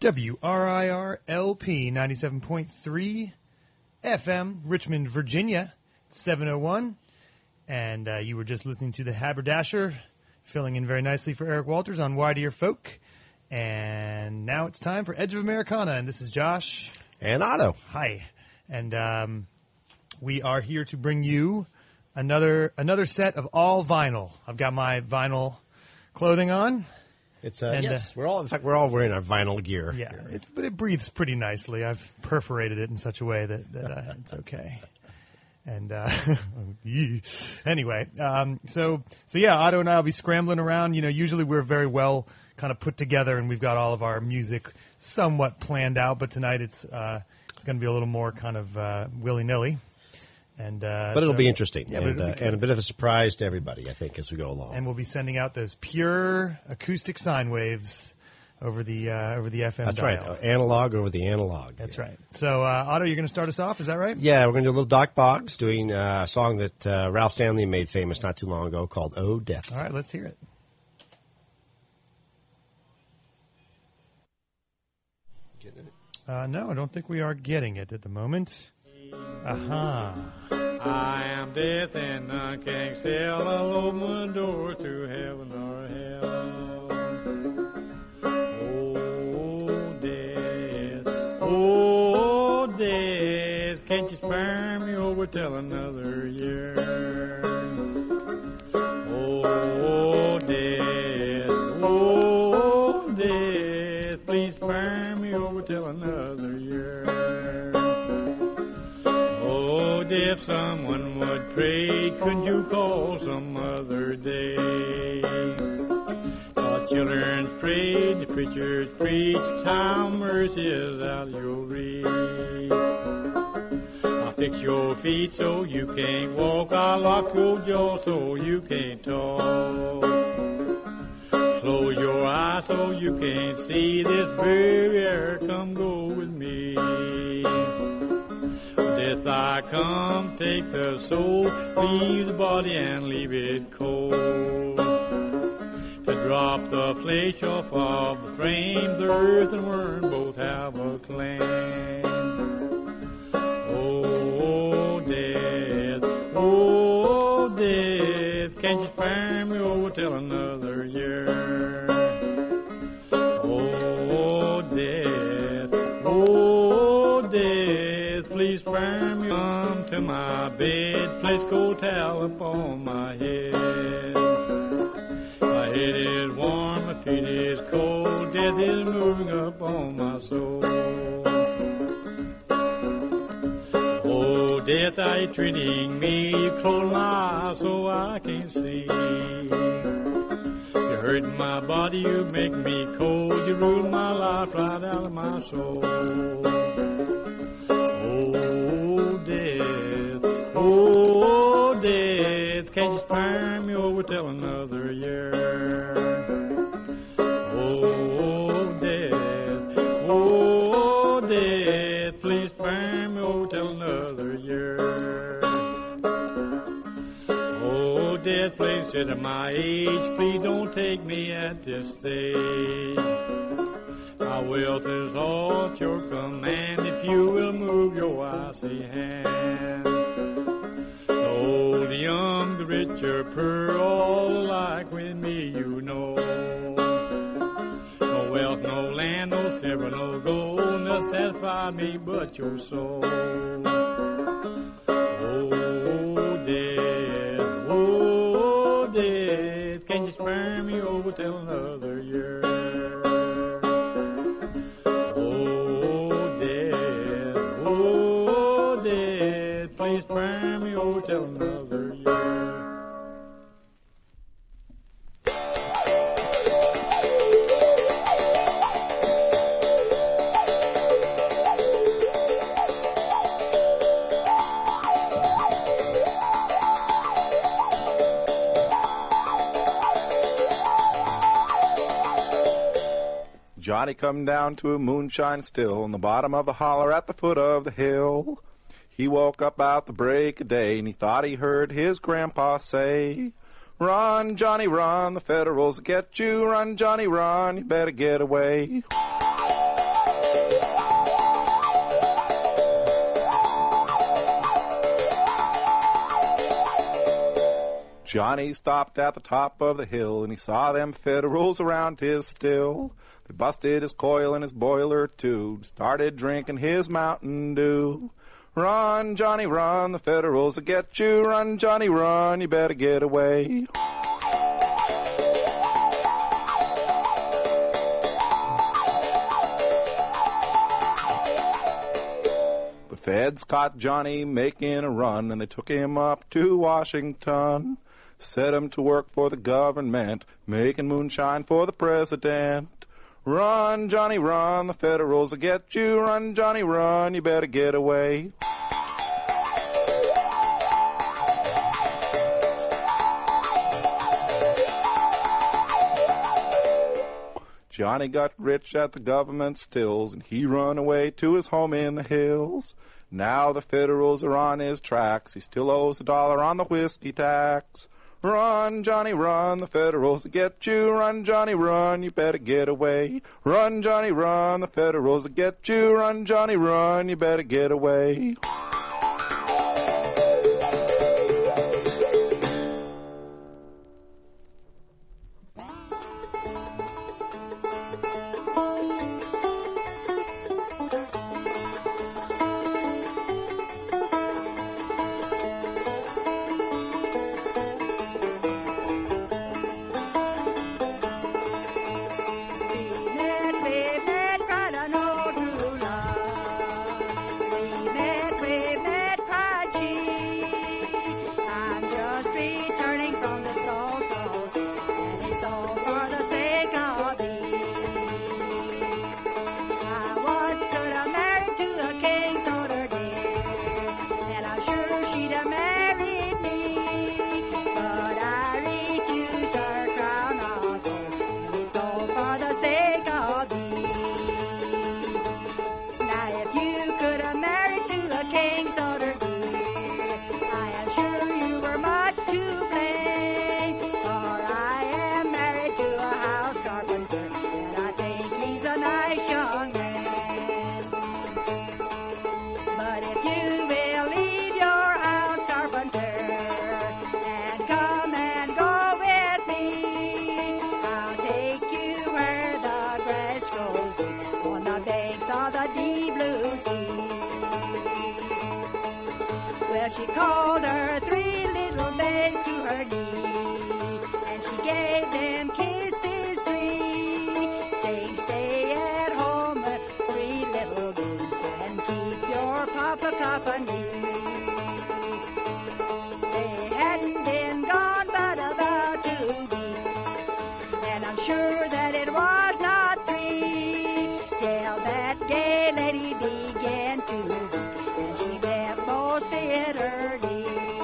WRIR-LP 97.3 FM, Richmond, Virginia, 701. And you were just listening to The Haberdasher, filling in very nicely for Eric Walters on Why Do Your Folk. And now it's time for Edge of Americana, and this is Josh. And Otto. Hi. And we are here to bring you another set of all vinyl. I've got my vinyl clothing on. It's yes, we're all wearing our vinyl gear. Yeah, but it breathes pretty nicely. I've perforated it in such a way that it's okay. And anyway, so yeah, Otto and I will be scrambling around. You know, usually we're very well kind of put together, and we've got all of our music somewhat planned out. But tonight it's going to be a little more kind of willy nilly. And but it'll be interesting, yeah, and a bit of a surprise to everybody, I think, as we go along. And we'll be sending out those pure acoustic sine waves over the FM That's dial. right, analog over the analog. That's right. So, Otto, you're going to start us off, is that right? Yeah, we're going to do a little Doc Boggs doing a song that Ralph Stanley made famous not too long ago called "Oh Death." All right, let's hear it. Getting it? No, I don't think we are getting it at the moment. Aha. I am death and none can excel. I'll open the door to heaven or hell. Oh, death, can't you spare me over till another year? Oh, death, please spare me over till another year. If someone would pray, couldn't you call some other day? The children prayed, the preachers preached, time mercy is out of your reach. I'll fix your feet so you can't walk, I'll lock your jaw so you can't talk. Close your eyes so you can't see this very air, come go with me. Death, I come, take the soul, leave the body and leave it cold. To drop the flesh off of the frame, the earth and worm both have a claim. Oh, death, can't you spare me over till another year? Oh, death, please spare me. Come to my bed, place cold towel upon my head. My head is warm, my feet is cold, death is moving up on my soul. Oh, death, are you treating me? You close my eyes so I can't see. You hurt my body, you make me cold, you rule my life right out of my soul. Oh, death, can't you spare me over till another year? Oh, death, please spare me over till another year. Oh, death, please sit at my age, please don't take me at this stage. My wealth is all at your command, if you will move your icy hand. The old, the young, the rich or poor, all alike with me, you know. No wealth, no land, no silver, no gold, nothing satisfied me but your soul. Oh, death, can you spare me over till another year? Please spare me over till another year. Johnny come down to a moonshine still in the bottom of the holler at the foot of the hill. He woke up about the break of day, and he thought he heard his grandpa say, "Run, Johnny, run, the Federals will get you. Run, Johnny, run, you better get away." Johnny stopped at the top of the hill, and he saw them Federals around his still. They busted his coil and his boiler, too, started drinking his Mountain Dew. Run, Johnny, run, the Federals will get you. Run, Johnny, run, you better get away. The feds caught Johnny making a run, and they took him up to Washington. Set him to work for the government, making moonshine for the president. Run, Johnny, run, the Federals will get you. Run, Johnny, run, you better get away. Johnny got rich at the government stills, and he run away to his home in the hills. Now the Federals are on his tracks. He still owes $1 on the whiskey tax. Run, Johnny, run, the Federals will get you. Run, Johnny, run, you better get away. Run, Johnny, run, the Federals will get you. Run, Johnny, run, you better get away. She called her 3 little babes to her knee, and she gave them kisses 3, saying, stay at home, 3 little babes, and keep your papa company. They hadn't been gone but about 2 weeks, and I'm sure that it was not 3, till that gay lady began to weep, and she wept most bitterly.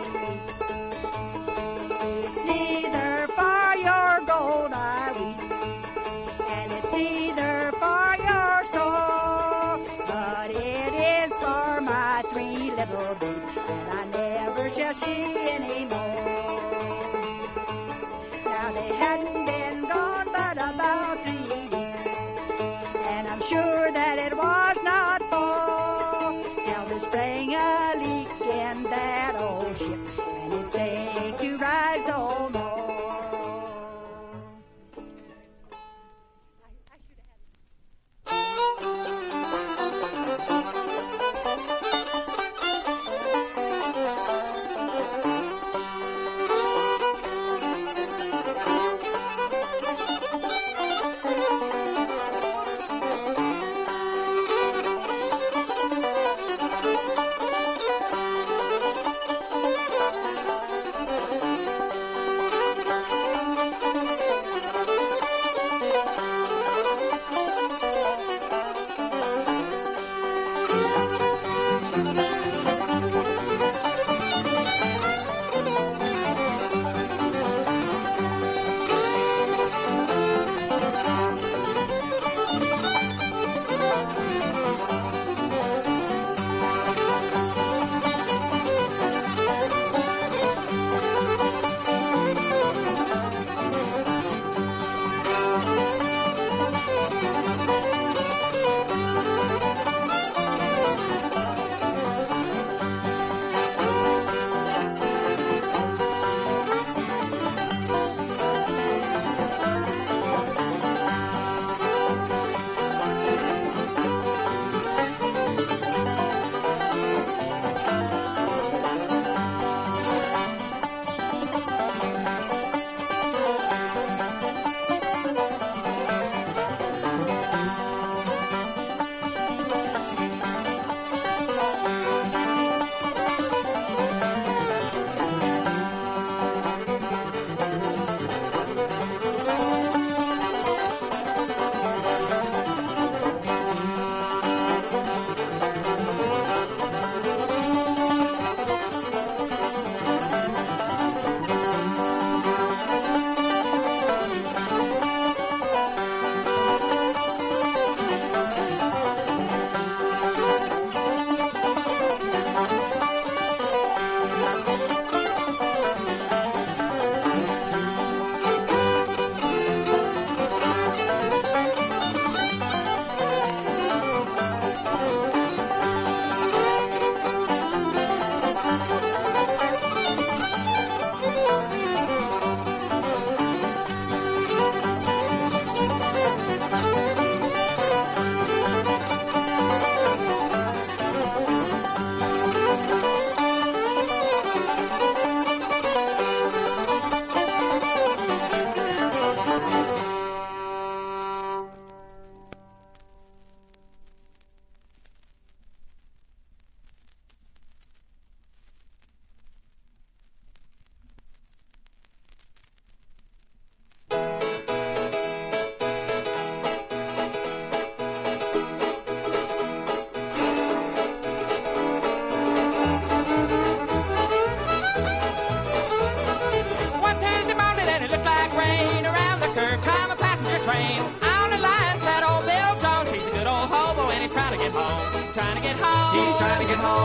It's neither for your gold I weep, and it's neither for your store, but it is for my 3 little babes that I never shall see anymore. Now they hadn't been gone but about 3 weeks, and I'm sure that it was not for till there sprang a leak in that old ship, and it sank to rise no more.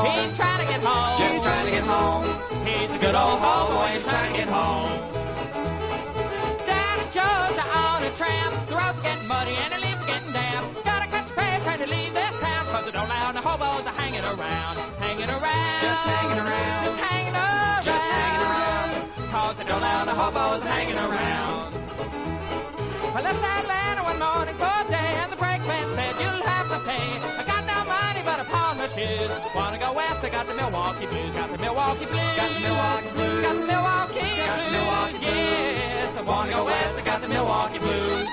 He's trying to get home. Jim's trying to get home. He's a good old hobo, he's trying to get home. Down in Georgia on a tramp, the road's getting muddy and the leaves getting damp. Gotta catch a train trying to leave this town, 'cause they don't allow the hobos are hanging around. Hanging around. Just hanging around. Just hanging around. Just hanging around. 'Cause they don't allow the hobos hanging around. I left Atlanta one morning for a day, and the brakeman said, you'll have to pay. I got no money, but I pawned my shoes. Wanna go west, I got the Milwaukee Blues. Got the Milwaukee Blues. Got the Milwaukee Blues. Got the Milwaukee Blues. Got the Milwaukee Blues. Yes, I wanna go west, I got the Milwaukee Blues.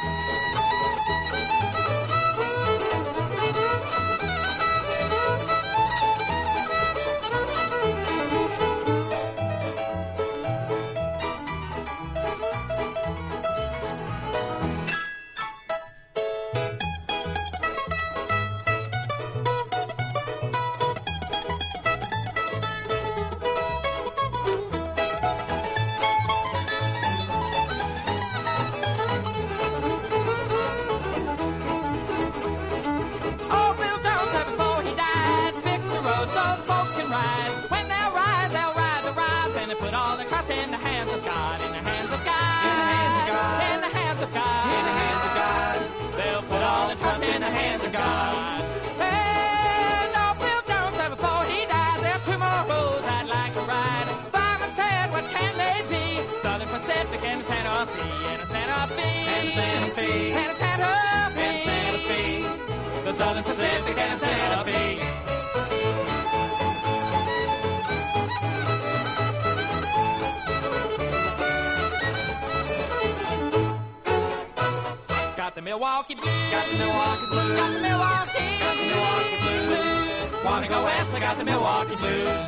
Southern Pacific and Santa Fe. Got the Milwaukee Blues. Got the Milwaukee Blues. Got the Milwaukee. Got the Milwaukee Blues. Wanna go west? I got the Milwaukee Blues.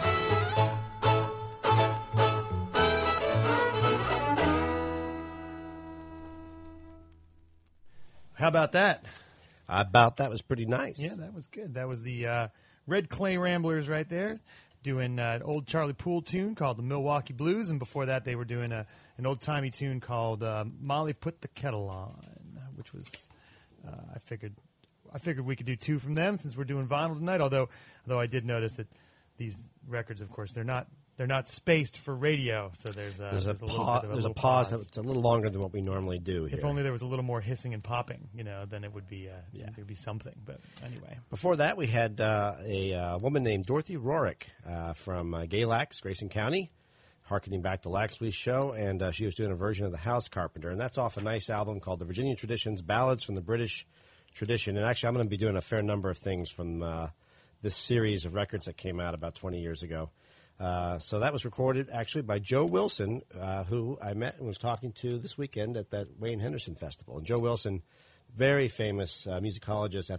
How about that? That was pretty nice. Yeah, that was good. That was the Red Clay Ramblers right there doing an old Charlie Poole tune called the Milwaukee Blues, and before that they were doing an old-timey tune called Molly Put the Kettle On, which was I figured we could do two from them since we're doing vinyl tonight, although I did notice that these records, of course, they're not spaced for radio, so there's a pause that's a little longer than what we normally do here. If only there was a little more hissing and popping, then it would be it would be something. But anyway, before that we had a woman named Dorothy Rorick from Gay Lax, Grayson County, harkening back to Laxley's show, and she was doing a version of the House Carpenter, and that's off a nice album called The Virginia Traditions: Ballads from the British Tradition. And actually, I'm going to be doing a fair number of things from this series of records that came out about 20 years ago. So that was recorded actually by Joe Wilson, who I met and was talking to this weekend at that Wayne Henderson Festival. And Joe Wilson, very famous musicologist,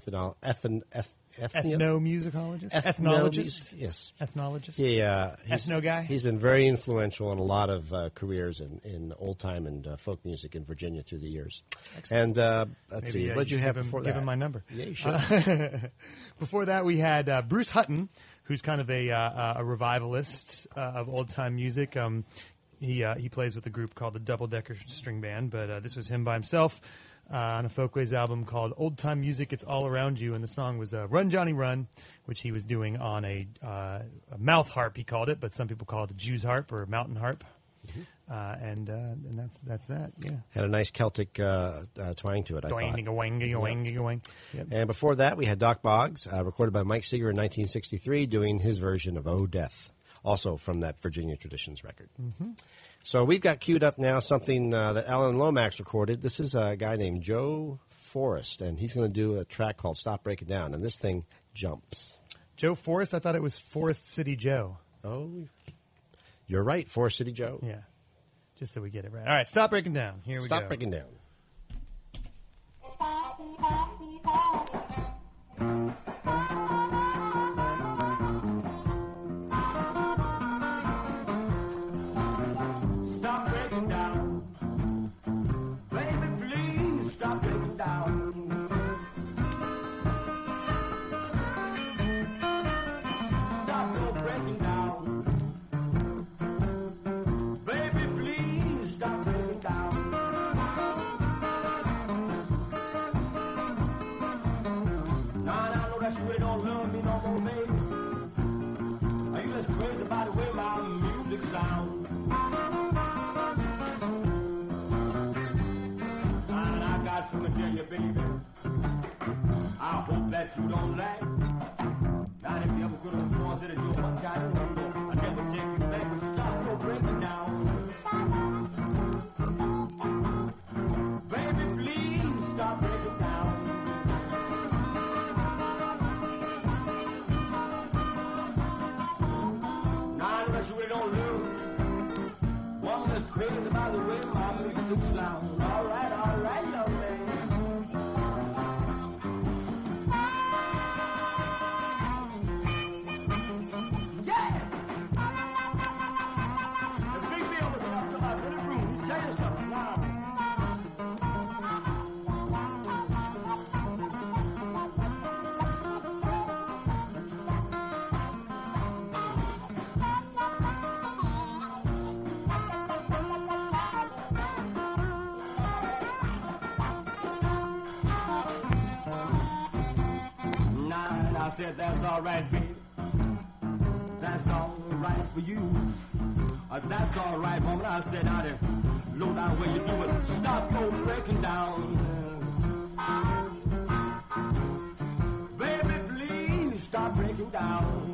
ethnomusicologist, ethnologist, yes, ethnologist. Ethno guy. He's been very influential in a lot of careers in old time and folk music in Virginia through the years. Excellent. And let's see, what did you have before that? Give him my number. Yeah, you should. Before that, we had Bruce Hutton, who's kind of a revivalist of old time music. He plays with a group called the Double Decker String Band, but this was him by himself on a Folkways album called Old Time Music, It's All Around You, and the song was Run Johnny Run, which he was doing on a mouth harp, he called it, but some people call it a Jew's harp or a mountain harp. Mm-hmm. And that's that. Yeah, had a nice Celtic twang to it. I thought. Yep. And before that, we had Doc Boggs, recorded by Mike Seeger in 1963, doing his version of "Oh Death," also from that Virginia Traditions record. Mm-hmm. So we've got queued up now something that Alan Lomax recorded. This is a guy named Joe Forrest, and he's going to do a track called "Stop Break It Down," and this thing jumps. Joe Forrest? I thought it was Forest City Joe. Oh, you're right, Forest City Joe. Yeah, just so we get it right. All right, Stop Breaking Down. Here we go. Stop Breaking Down. Stop breaking down. Baby, please stop breaking down. Stop your breaking down. Baby, please stop breaking down. crazy by the way my music sounds. All right, young man. Yeah! The big Bill was up to my little room. He'll tell you something now. I said, that's all right, baby. That's all right for you. That's all right, woman. I said, now the low down where you do it. Stop your breaking down. Baby, please stop breaking down.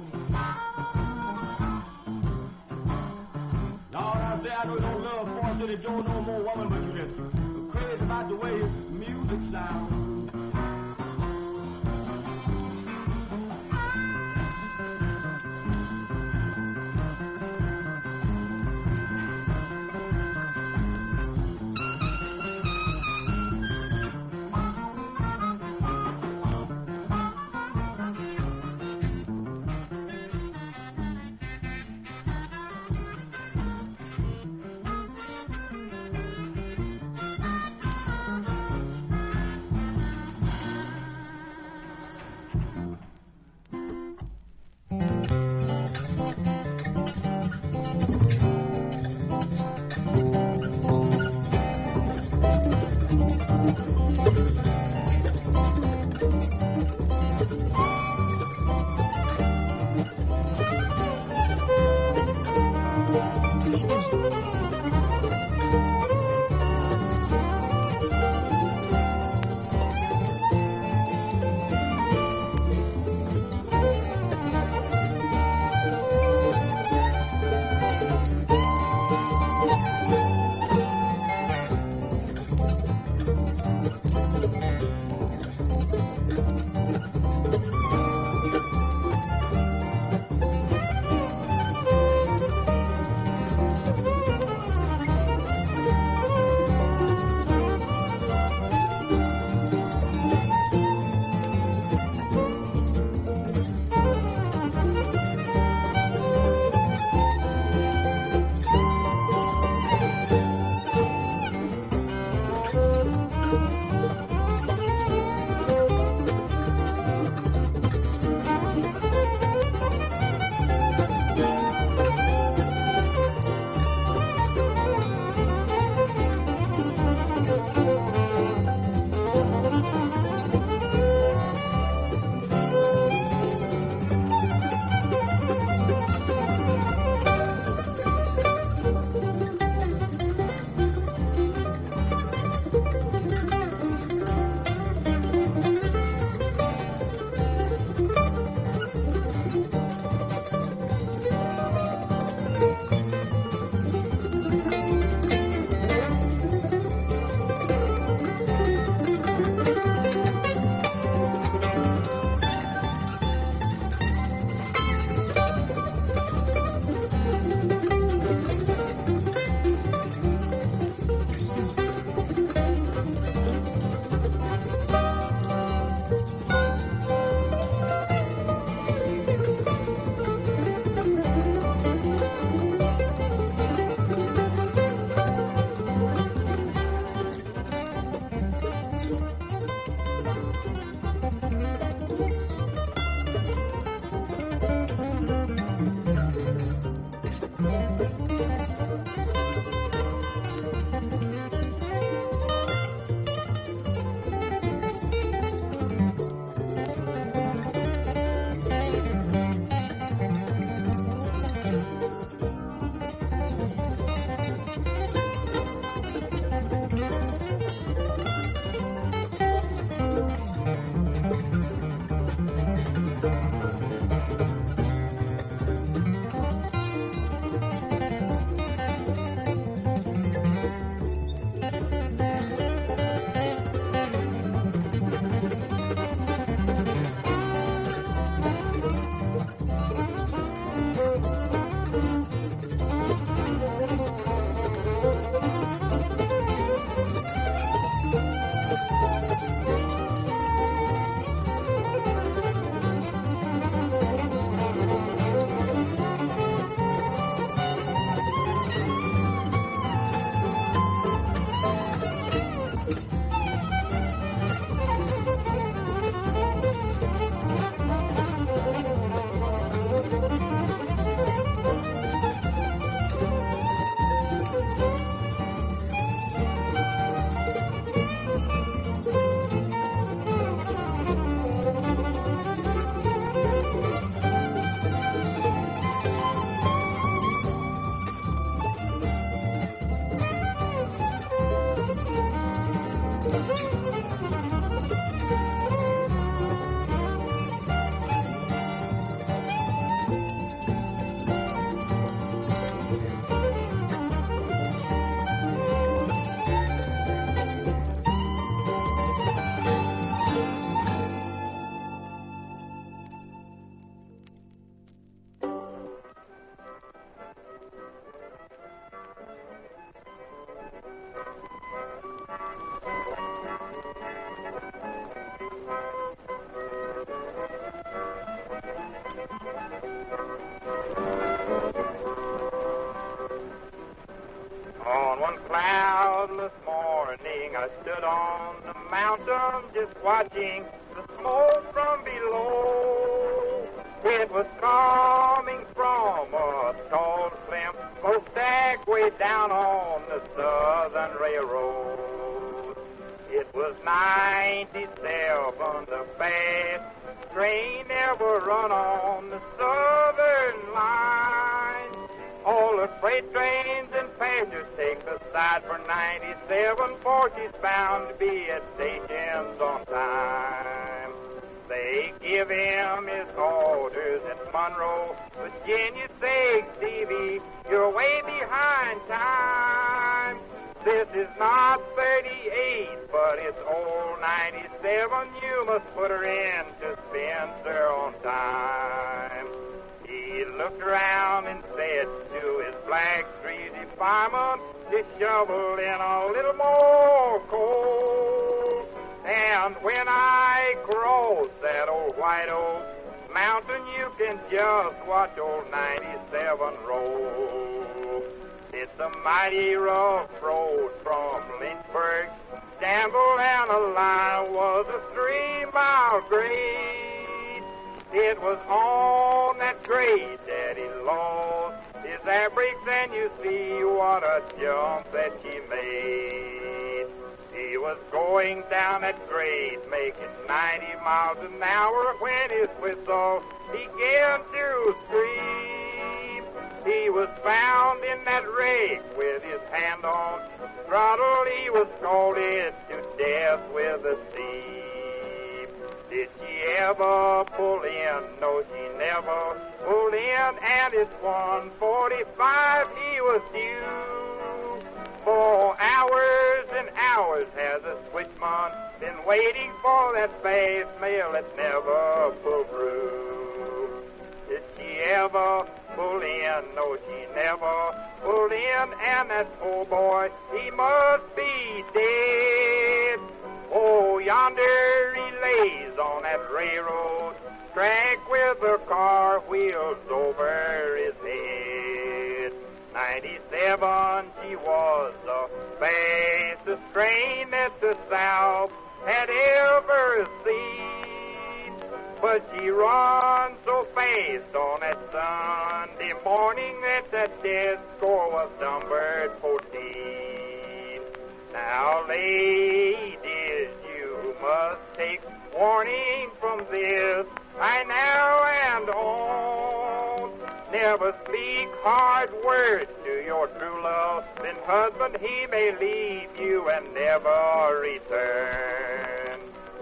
Lord, I say, I know you don't love Forest City Joe no more, woman, but you just crazy about the way music sounds. watching the smoke from below. It was coming from a tall, slim smokestack way down on the Southern Railroad. It was 97, the fast train ever run on the Southern line. All the freight trains and passengers take the side for 97, for she's bound to be at stations on time. They give him his orders at Monroe, Virginia. Say, Stevie, you're way behind time. This is not 38, but it's old 97. You must put her in to Spencer on time. He looked around and said to his black greasy fireman, just shovel in a little more coal. And when I cross that old White Oak Mountain, you can just watch old 97 roll. It's a mighty rough road from Lynchburg. Danville and a line was a 3-mile grade. It was on that grade that he lost his air brakes, and you see what a jump that she made. He was going down that grade, making 90 miles an hour, when his whistle began to scream. He was found in that rig with his hand on the throttle. He was scalded to death with a steam. Did she ever pull in? No, she never pulled in, and it's 1:45 he was due. For hours and hours has a switchman been waiting for that fast mail that never pulled through. Did she ever pull in? No, she never pulled in, and that poor boy, he must be dead. Oh, yonder he lays on that railroad track with the car wheels over his head. 97, she was the fastest train that the South had ever seen. But she run so fast on that Sunday morning that that dead score was numbered 14. Now, ladies, you must take warning from this, I now and on. Never speak hard words to your true love, then husband, he may leave you and never return.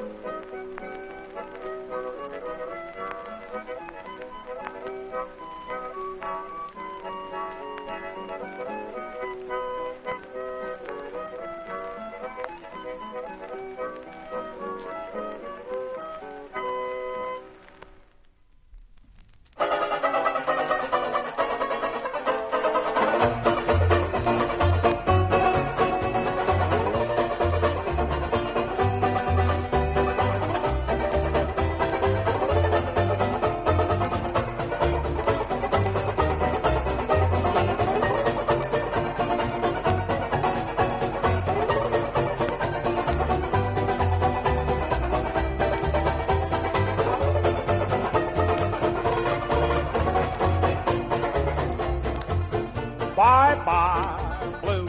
Bye-bye blues.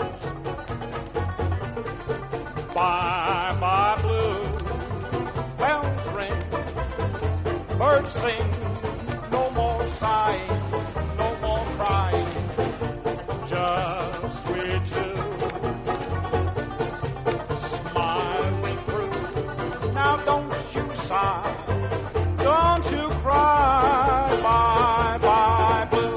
Bye-bye blues. Bells ring, birds sing, no more sighing, no more crying, just we two smiling through. Now don't you sigh, don't you cry, bye-bye blues.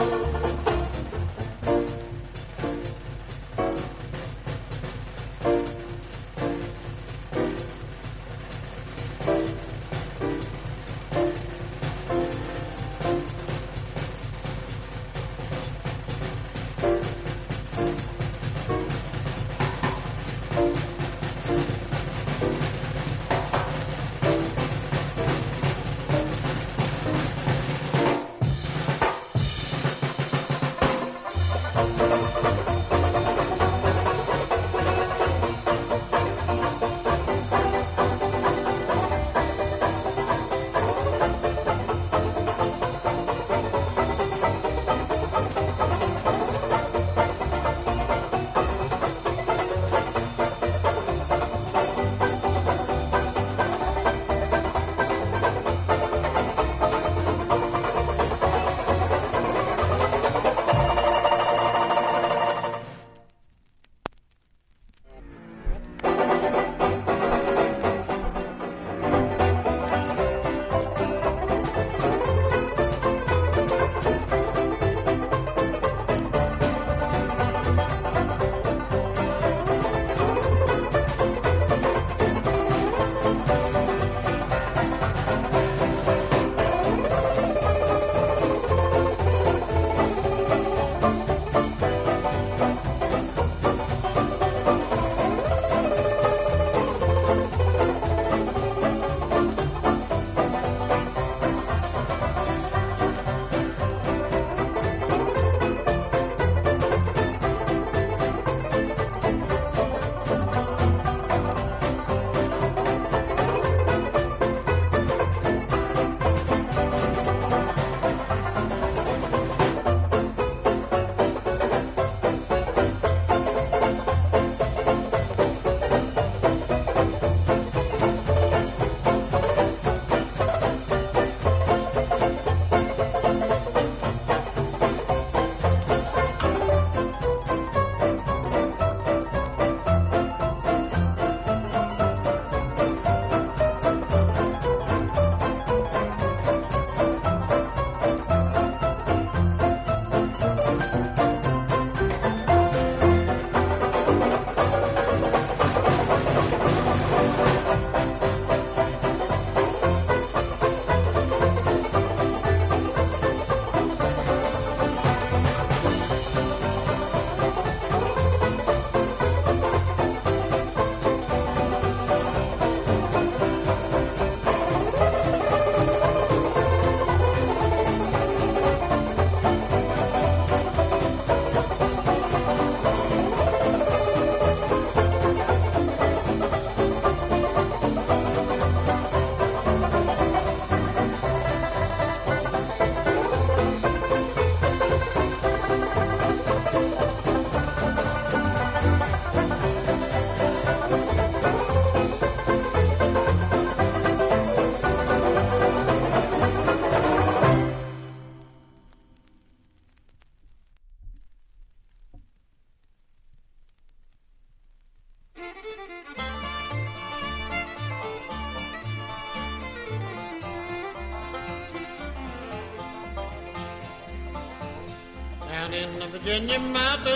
down in the Virginia mountains.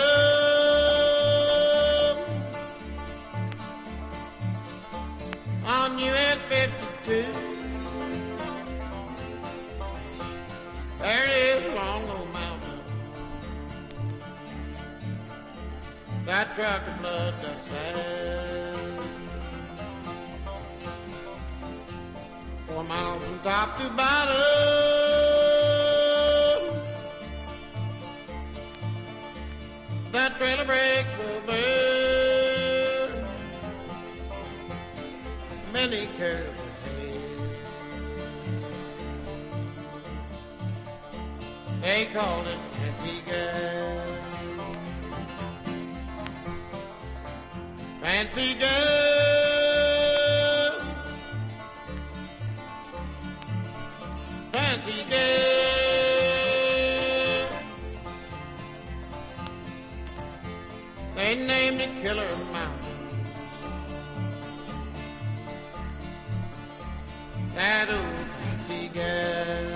On US 52, there is a long old mountain that trucker blood does sad. 4 miles from top to bottom, that trailer brakes will burn. Many curves ahead, they call it Fancy Girl. Fancy Girl, Fancy Girl. They named it Killer Mountain. That old fancy girl.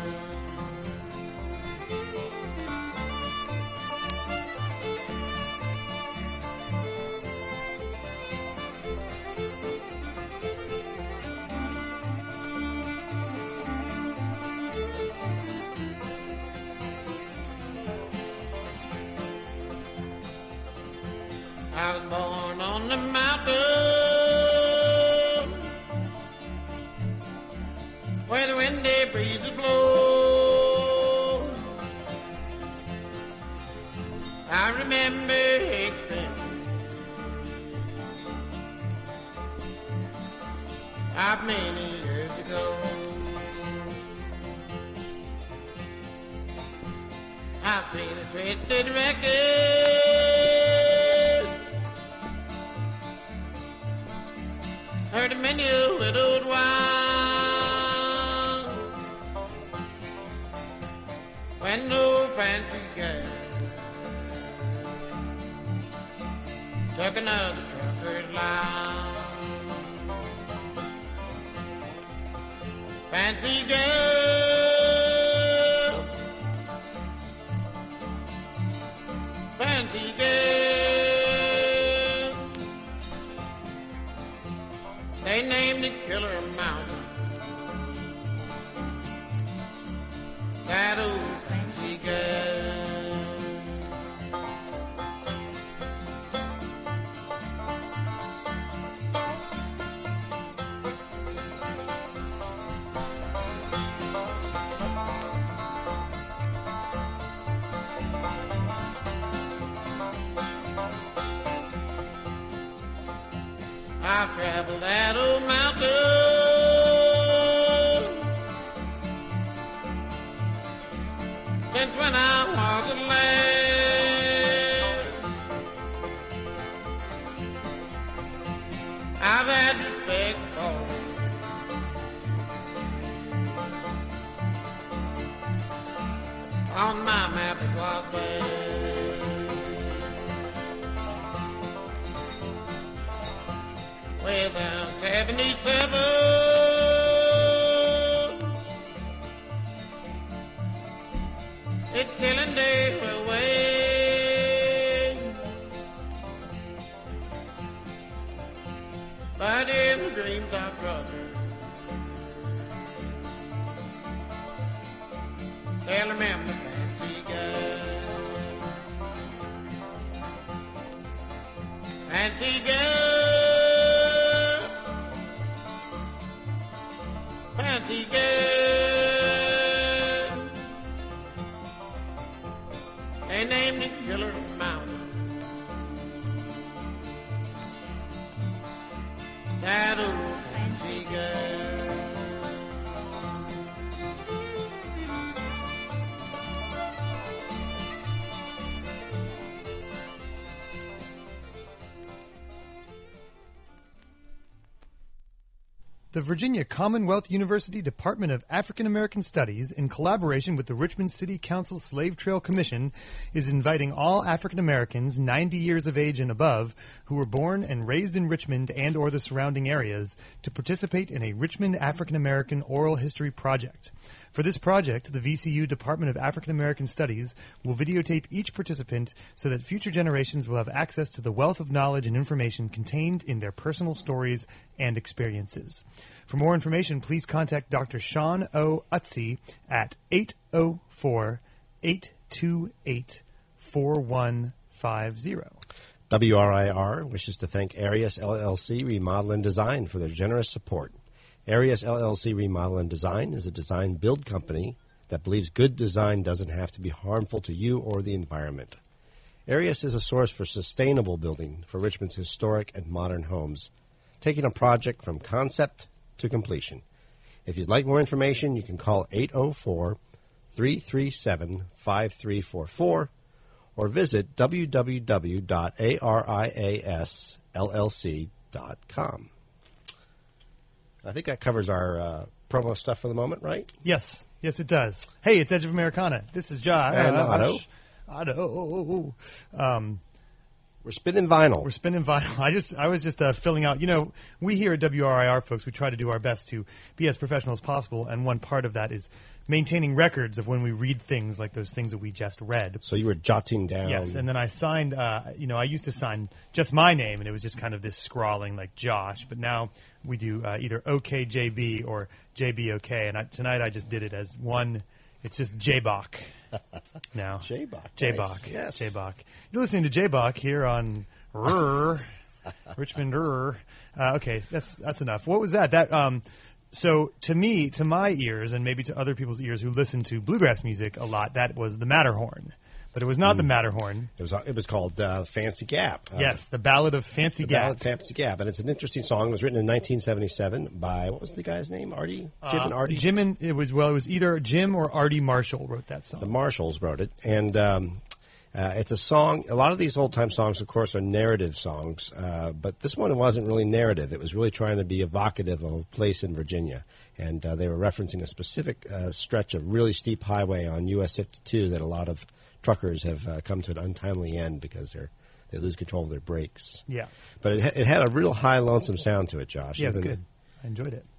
I was born on the mountain where the windy breezes blow. I remember experience of many years ago. I've seen a twisted record, heard many a widowed wife, when no fancy girl took another trucker's life. Fancy girl, fancy girl, they named it Killer Mountain. That old fancy girl. I've traveled that old mountain since when I was a lad. I've had respect for on my map it was bad. Way down 77, it's killing days away, but in the dreams of brothers, they'll remember Fancy Girl. Fancy Girl, fancy girl, they named it Killer Mountain. That old fancy girl. The Virginia Commonwealth University Department of African American Studies, in collaboration with the Richmond City Council Slave Trail Commission, is inviting all African Americans 90 years of age and above who were born and raised in Richmond and or the surrounding areas to participate in a Richmond African American Oral History Project. For this project, the VCU Department of African American Studies will videotape each participant so that future generations will have access to the wealth of knowledge and information contained in their personal stories and experiences. For more information, please contact Dr. Sean O. Utzi at 804-828-4150. WRIR wishes to thank Arias LLC Remodel and Design for their generous support. Arias LLC Remodel and Design is a design build company that believes good design doesn't have to be harmful to you or the environment. Arias is a source for sustainable building for Richmond's historic and modern homes, taking a project from concept to completion. If you'd like more information, you can call 804-337-5344 or visit www.ariasllc.com. I think that covers our promo stuff for the moment, right? Yes. Yes, it does. Hey, it's Edge of Americana. This is Josh. And Otto. Otto. We're spinning vinyl. We're spinning vinyl. I was just filling out. You know, we here at WRIR, folks, we try to do our best to be as professional as possible, and one part of that is maintaining records of when we read things like those things that we just read. So you were jotting down. Yes, and then I signed, I used to sign just my name, and it was just kind of this scrawling like Josh, but now we do either OKJB or JBOK, and tonight I just did it as one. It's just J-Bach now. J-Bach. J-Bach. Nice. Yes. J-Bach. You're listening to J-Bach here on Richmond. Okay, that's enough. What was that? So to me, to my ears, and maybe to other people's ears who listen to bluegrass music a lot, that was the Matterhorn. But it was not the Matterhorn. It was called Fancy Gap. Yes, the Ballad of Fancy Gap. Ballad of Fancy Gap, and it's an interesting song. It was written in 1977 by, what was the guy's name? Artie? Jim and Artie? It was either Jim or Artie Marshall wrote that song. The Marshalls wrote it, and it's a song. A lot of these old-time songs, of course, are narrative songs, but this one wasn't really narrative. It was really trying to be evocative of a place in Virginia, and they were referencing a specific stretch of really steep highway on US 52 that a lot of truckers have come to an untimely end because they lose control of their brakes. Yeah. But it had a real high, lonesome sound to it, Josh. Yeah, it was good. I enjoyed it.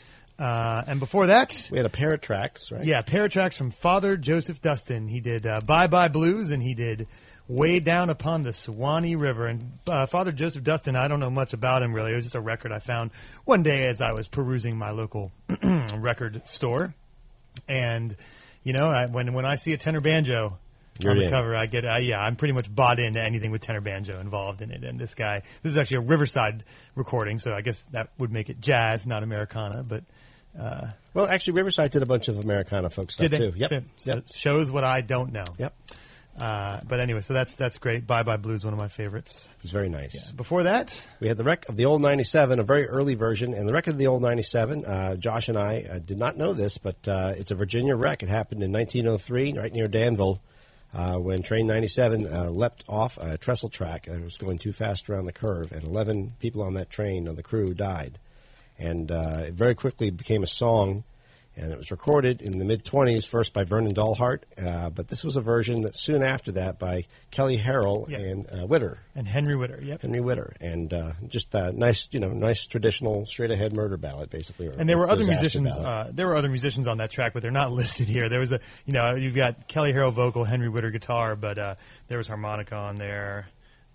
And before that, we had a pair of tracks, right? Yeah, a pair of tracks from Father Joseph Dustin. He did Bye Bye Blues, and he did Way Down Upon the Suwannee River. And Father Joseph Dustin, I don't know much about him, really. It was just a record I found one day as I was perusing my local record store. And, when I see a tenor banjo on the cover, I get, I'm pretty much bought into anything with tenor banjo involved in it. And this is actually a Riverside recording, so I guess that would make it jazz, not Americana. But well, actually, Riverside did a bunch of Americana folk stuff too. Yep. So it shows what I don't know. Yep. But anyway, so that's great. Bye Bye Blues, one of my favorites. It was very nice. Yeah. Before that, we had the wreck of the old 97, a very early version, and the wreck of the old 97. Josh and I did not know this, but it's a Virginia wreck. It happened in 1903, right near Danville. When Train 97 leapt off a trestle track and it was going too fast around the curve, and 11 people on that train, on the crew, died. And it very quickly became a song, and it was recorded in the mid-'20s, first by Vernon Dalhart, but this was a version that soon after that by Kelly Harrell and Witter. And Henry Witter, yep. Henry Witter, and just a nice traditional straight-ahead murder ballad, basically. And there were other musicians. There were other musicians on that track, but they're not listed here. There was you've got Kelly Harrell vocal, Henry Witter guitar, but there was harmonica on there.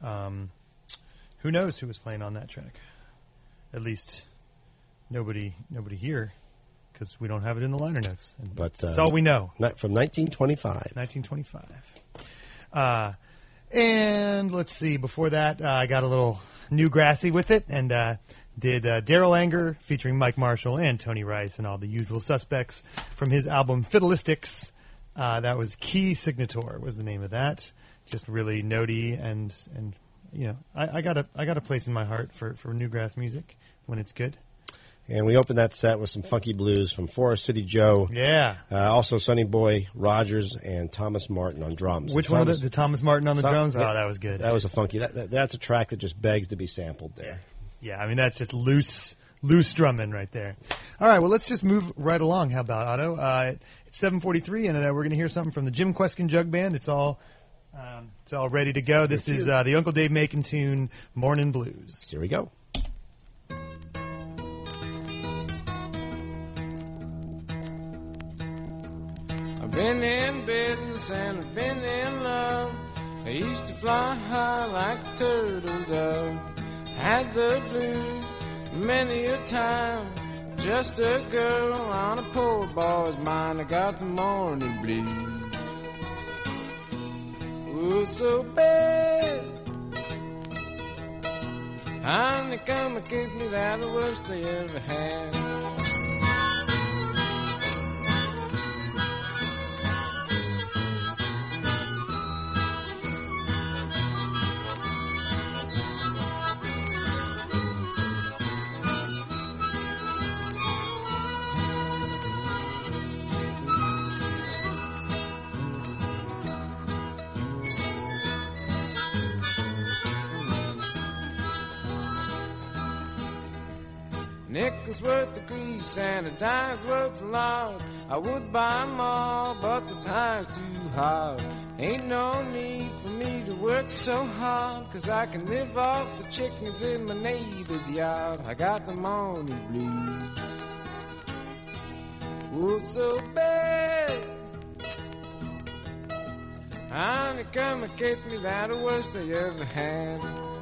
Who knows who was playing on that track? At least nobody here. Because we don't have it in the liner notes. But that's all we know. From 1925. 1925. And let's see. Before that, I got a little new grassy with it and did Daryl Anger featuring Mike Marshall and Tony Rice and all the usual suspects from his album Fiddleistics. That was Key Signator was the name of that. Just really notey and I got a place in my heart for newgrass music when it's good. And we opened that set with some funky blues from Forest City Joe. Yeah. Also Sonny Boy Rogers and Thomas Martin on drums. Which one? The Thomas Martin on the drums? Oh, that was good. That was a funky. That's a track that just begs to be sampled there. Yeah. I mean, that's just loose loose drumming right there. All right, well, let's just move right along. How about, Otto? It's 7:43, and we're going to hear something from the Jim Kweskin Jug Band. It's all ready to go. This is the Uncle Dave Macon tune, Morning Blues. Here we go. I've been in business and I've been in love. I used to fly high like a turtle dove. Had the blues many a time. Just a girl on a poor boy's mind. I got the morning blues. Oh, so bad. Honey, come and kiss me, that's the worst they ever had. Nickels worth the grease and a dime's worth a lot. I would buy 'em all, but the time's too hard. Ain't no need for me to work so hard, 'cause I can live off the chickens in my neighbor's yard. I got the morning blues. Oh, so bad. Honey, come and kiss me, that's the worst I ever had.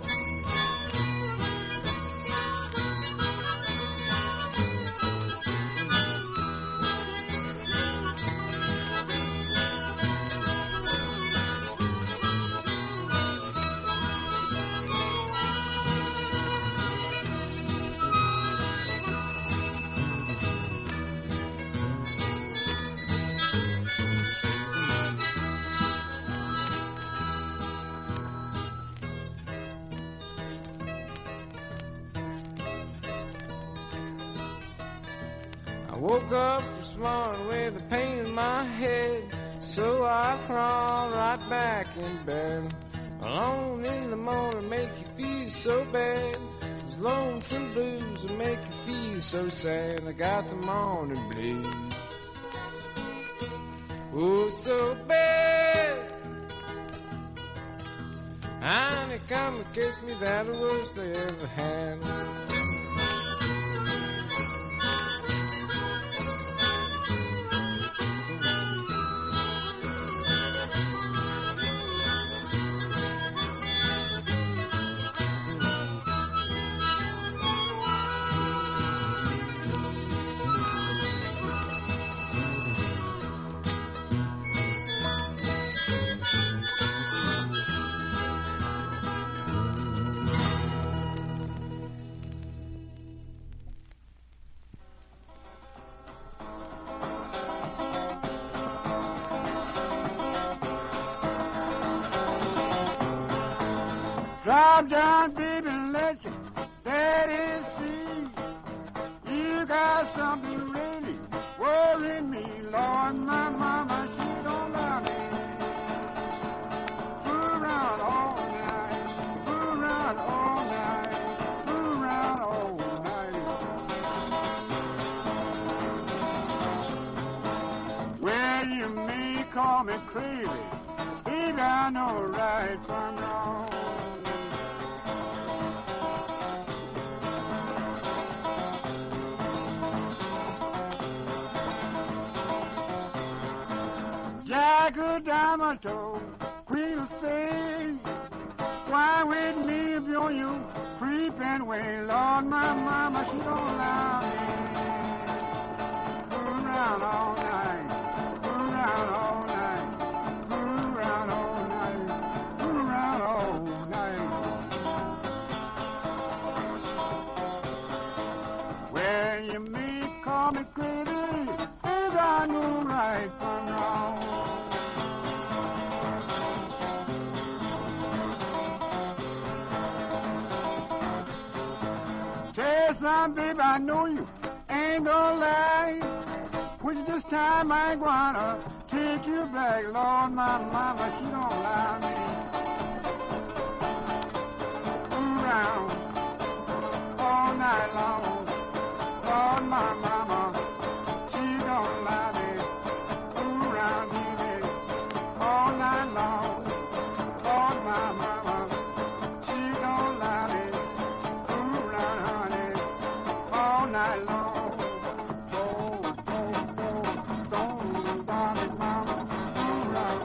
I woke up this morning with a pain in my head, so I crawled right back in bed. Alone in the morning make you feel so bad. Those lonesome blues will make you feel so sad. I got the morning blues. Oh, so bad. Honey, come and kiss me, that's the worst I ever had. Drop down, baby, and let your daddy see. You got something really worrying me. Lord, my mama, she don't love me. Fool around all night, fool around all night, fool around all night. Well, you may call me crazy, baby, I know right from wrong. Jack of diamond toe, queen of spades. Why with me if you're you creeping way? Lord, my mama, she don't allow me. Fool around all night, fool around all night, fool around all night, fool around all night. Well, you may call me crazy, baby, I know right from wrong. Son, baby, I know you ain't gonna lie. Which this time I ain't gonna take you back. Lord, my mama, she don't allow me. Around all night long. Lord, my mama, she don't lie me. Fool around me all night long. Lord, my mama, she don't lie me. Fool around, honey, all night long. Don't lie me, mama. Fool around.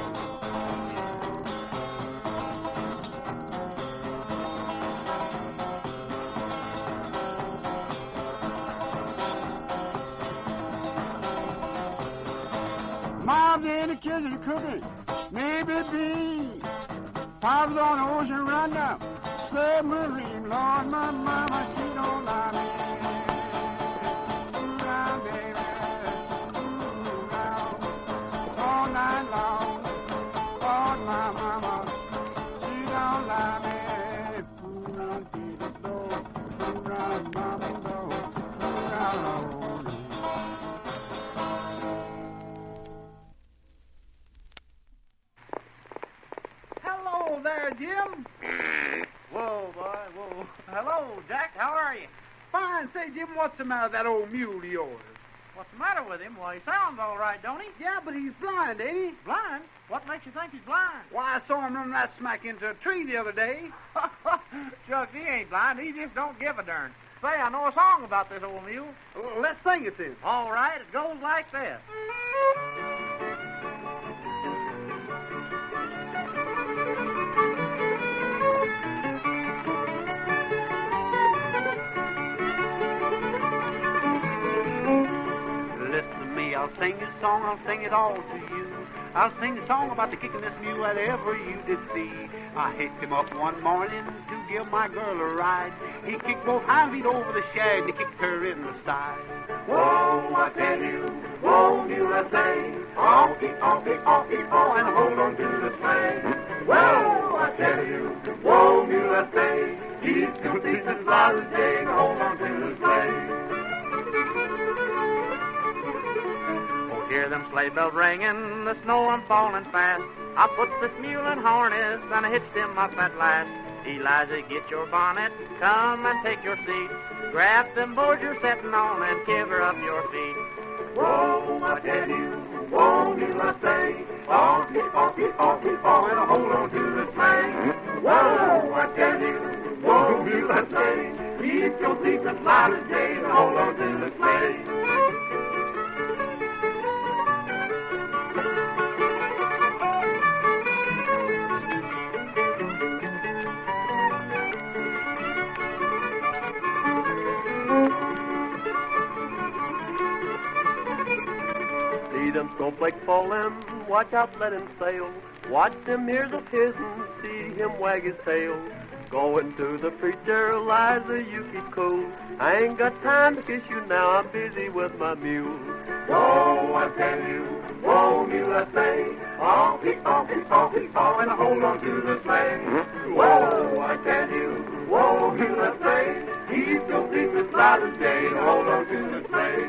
Mom's in the kitchen cooking, maybe beans. Papa's on the ocean right now, submarine. Lord, my mama, she don't lie me. Ooh, now, baby, ooh, now, all night long. Lord, my mama, she don't lie me. Ooh, now, baby, Lord, ooh, now, mama, Lord, ooh, now, Lord. Hello there, Jim. Whoa, boy, whoa. Hello, Jack. How are you? Fine. Say, Jim, what's the matter with that old mule of yours? What's the matter with him? Well, he sounds all right, don't he? Yeah, but he's blind, ain't he? Blind? What makes you think he's blind? Why, I saw him run right smack into a tree the other day. Chuck, he ain't blind. He just don't give a darn. Say, I know a song about this old mule. Well, let's sing it then. All right, it goes like this. Listen to me, I'll sing this song, I'll sing it all to you. I'll sing a song about the kicking this mule that ever you did see. I hitched him up one morning to give my girl a ride. He kicked both hind feet over the shag and he kicked her in the side. Whoa, I tell you, whoa, mule, I say, honky, honky, honky, oh, and hold on to the sleigh. Whoa, I tell you, whoa, mule, I say, keep your feet as light as day and hold on to the sleigh. Hear them sleigh bells ringing, the snow I'm falling fast. I put this mule in harness and I hitched him up at last. Eliza, get your bonnet, come and take your seat. Grab them boards you're setting on and kiver up your feet. Whoa, I tell you, whoa, mule, I say, honky, honky, honky, oh, and hold on to the sleigh. Whoa, I tell you, whoa, mule, I say, keep your seat as light as day and hold on to the sleigh. See them snowflakes falling, watch out, let him sail. Watch them ears of his'n, see him wag his tail. Going to the preacher, Liza, you keep cool. I ain't got time to kiss you now, I'm busy with my mule. Whoa, I tell you, whoa, mule, I say, honky, honky, honky, oh, and hold on to the sleigh. Whoa, I tell you, whoa, mule, I say, keep your feet as light as day and hold on to the sleigh.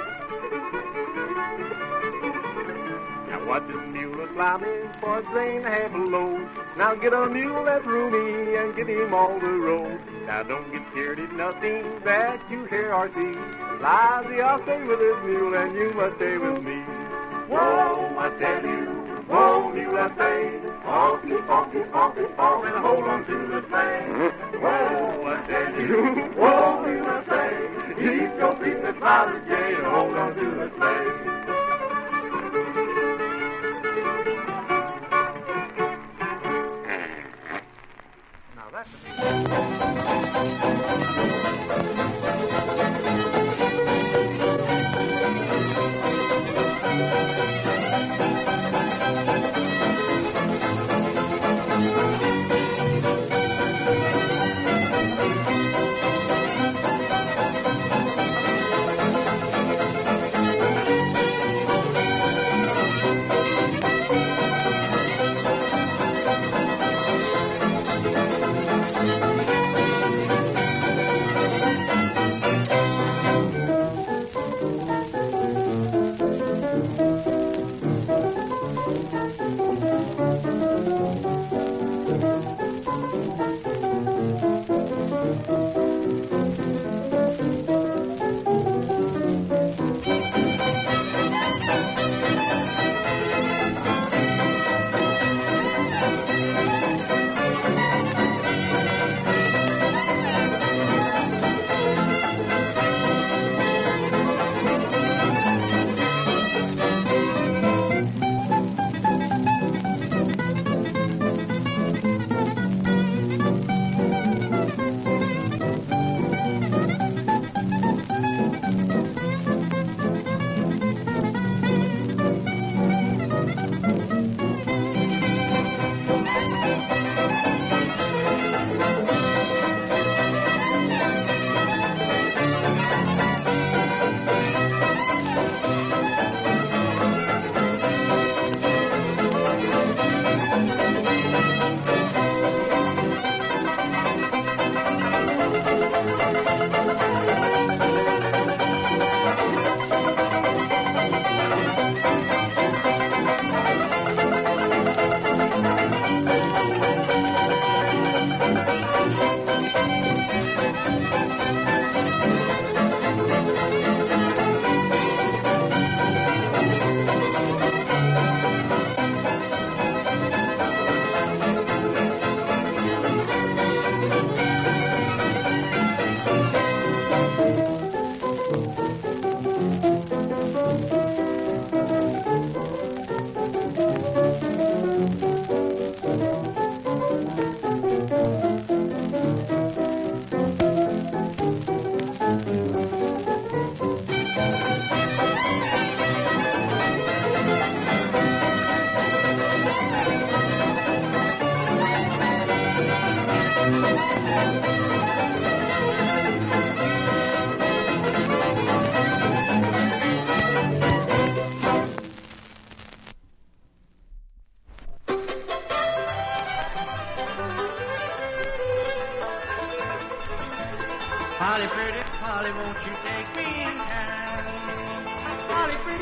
Now watch this mule climbing for a drain half a load. Now get a mule that's roomy and give him all the road. Now don't get scared at nothing that you hear or see. Lively, I'll stay with this mule and you must stay with me. Whoa, I tell you, whoa, mule, I say, honky, honky, honky, oh, and hold on to the sleigh. Whoa, I tell you, whoa, mule, I say, keep your feet as light as day and hold on to the sleigh.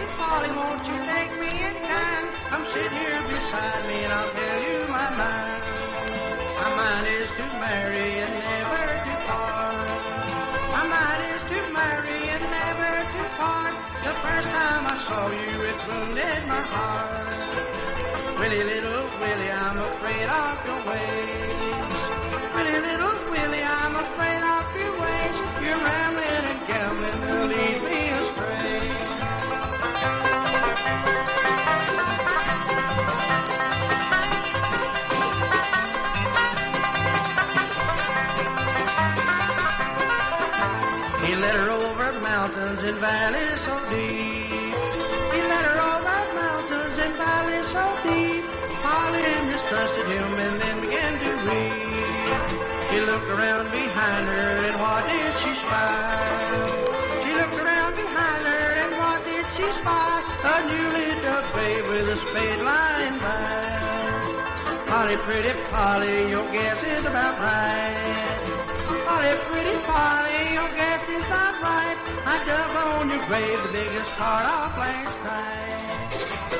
Polly, won't you take me in kind? Come sit here beside me and I'll tell you my mind. My mind is to marry and never to part. My mind is to marry and never to part. The first time I saw you, it wounded my heart. Willie, little Willie, I'm afraid of your ways. Willie, little Willie, I'm afraid of your ways. You're rambling and gambling will lead me astray. He led her over mountains and valleys so deep. He led her over mountains and valleys so deep. Polly mistrusted him and then began to weep. He looked around behind her and what did she spy? She looked around behind her and what did she spy? A newly dug babe with a spade lying by. Polly, pretty Polly, your guess is about right. Polly, pretty Polly, your guess is not right. I dug on your grave the biggest part of last night.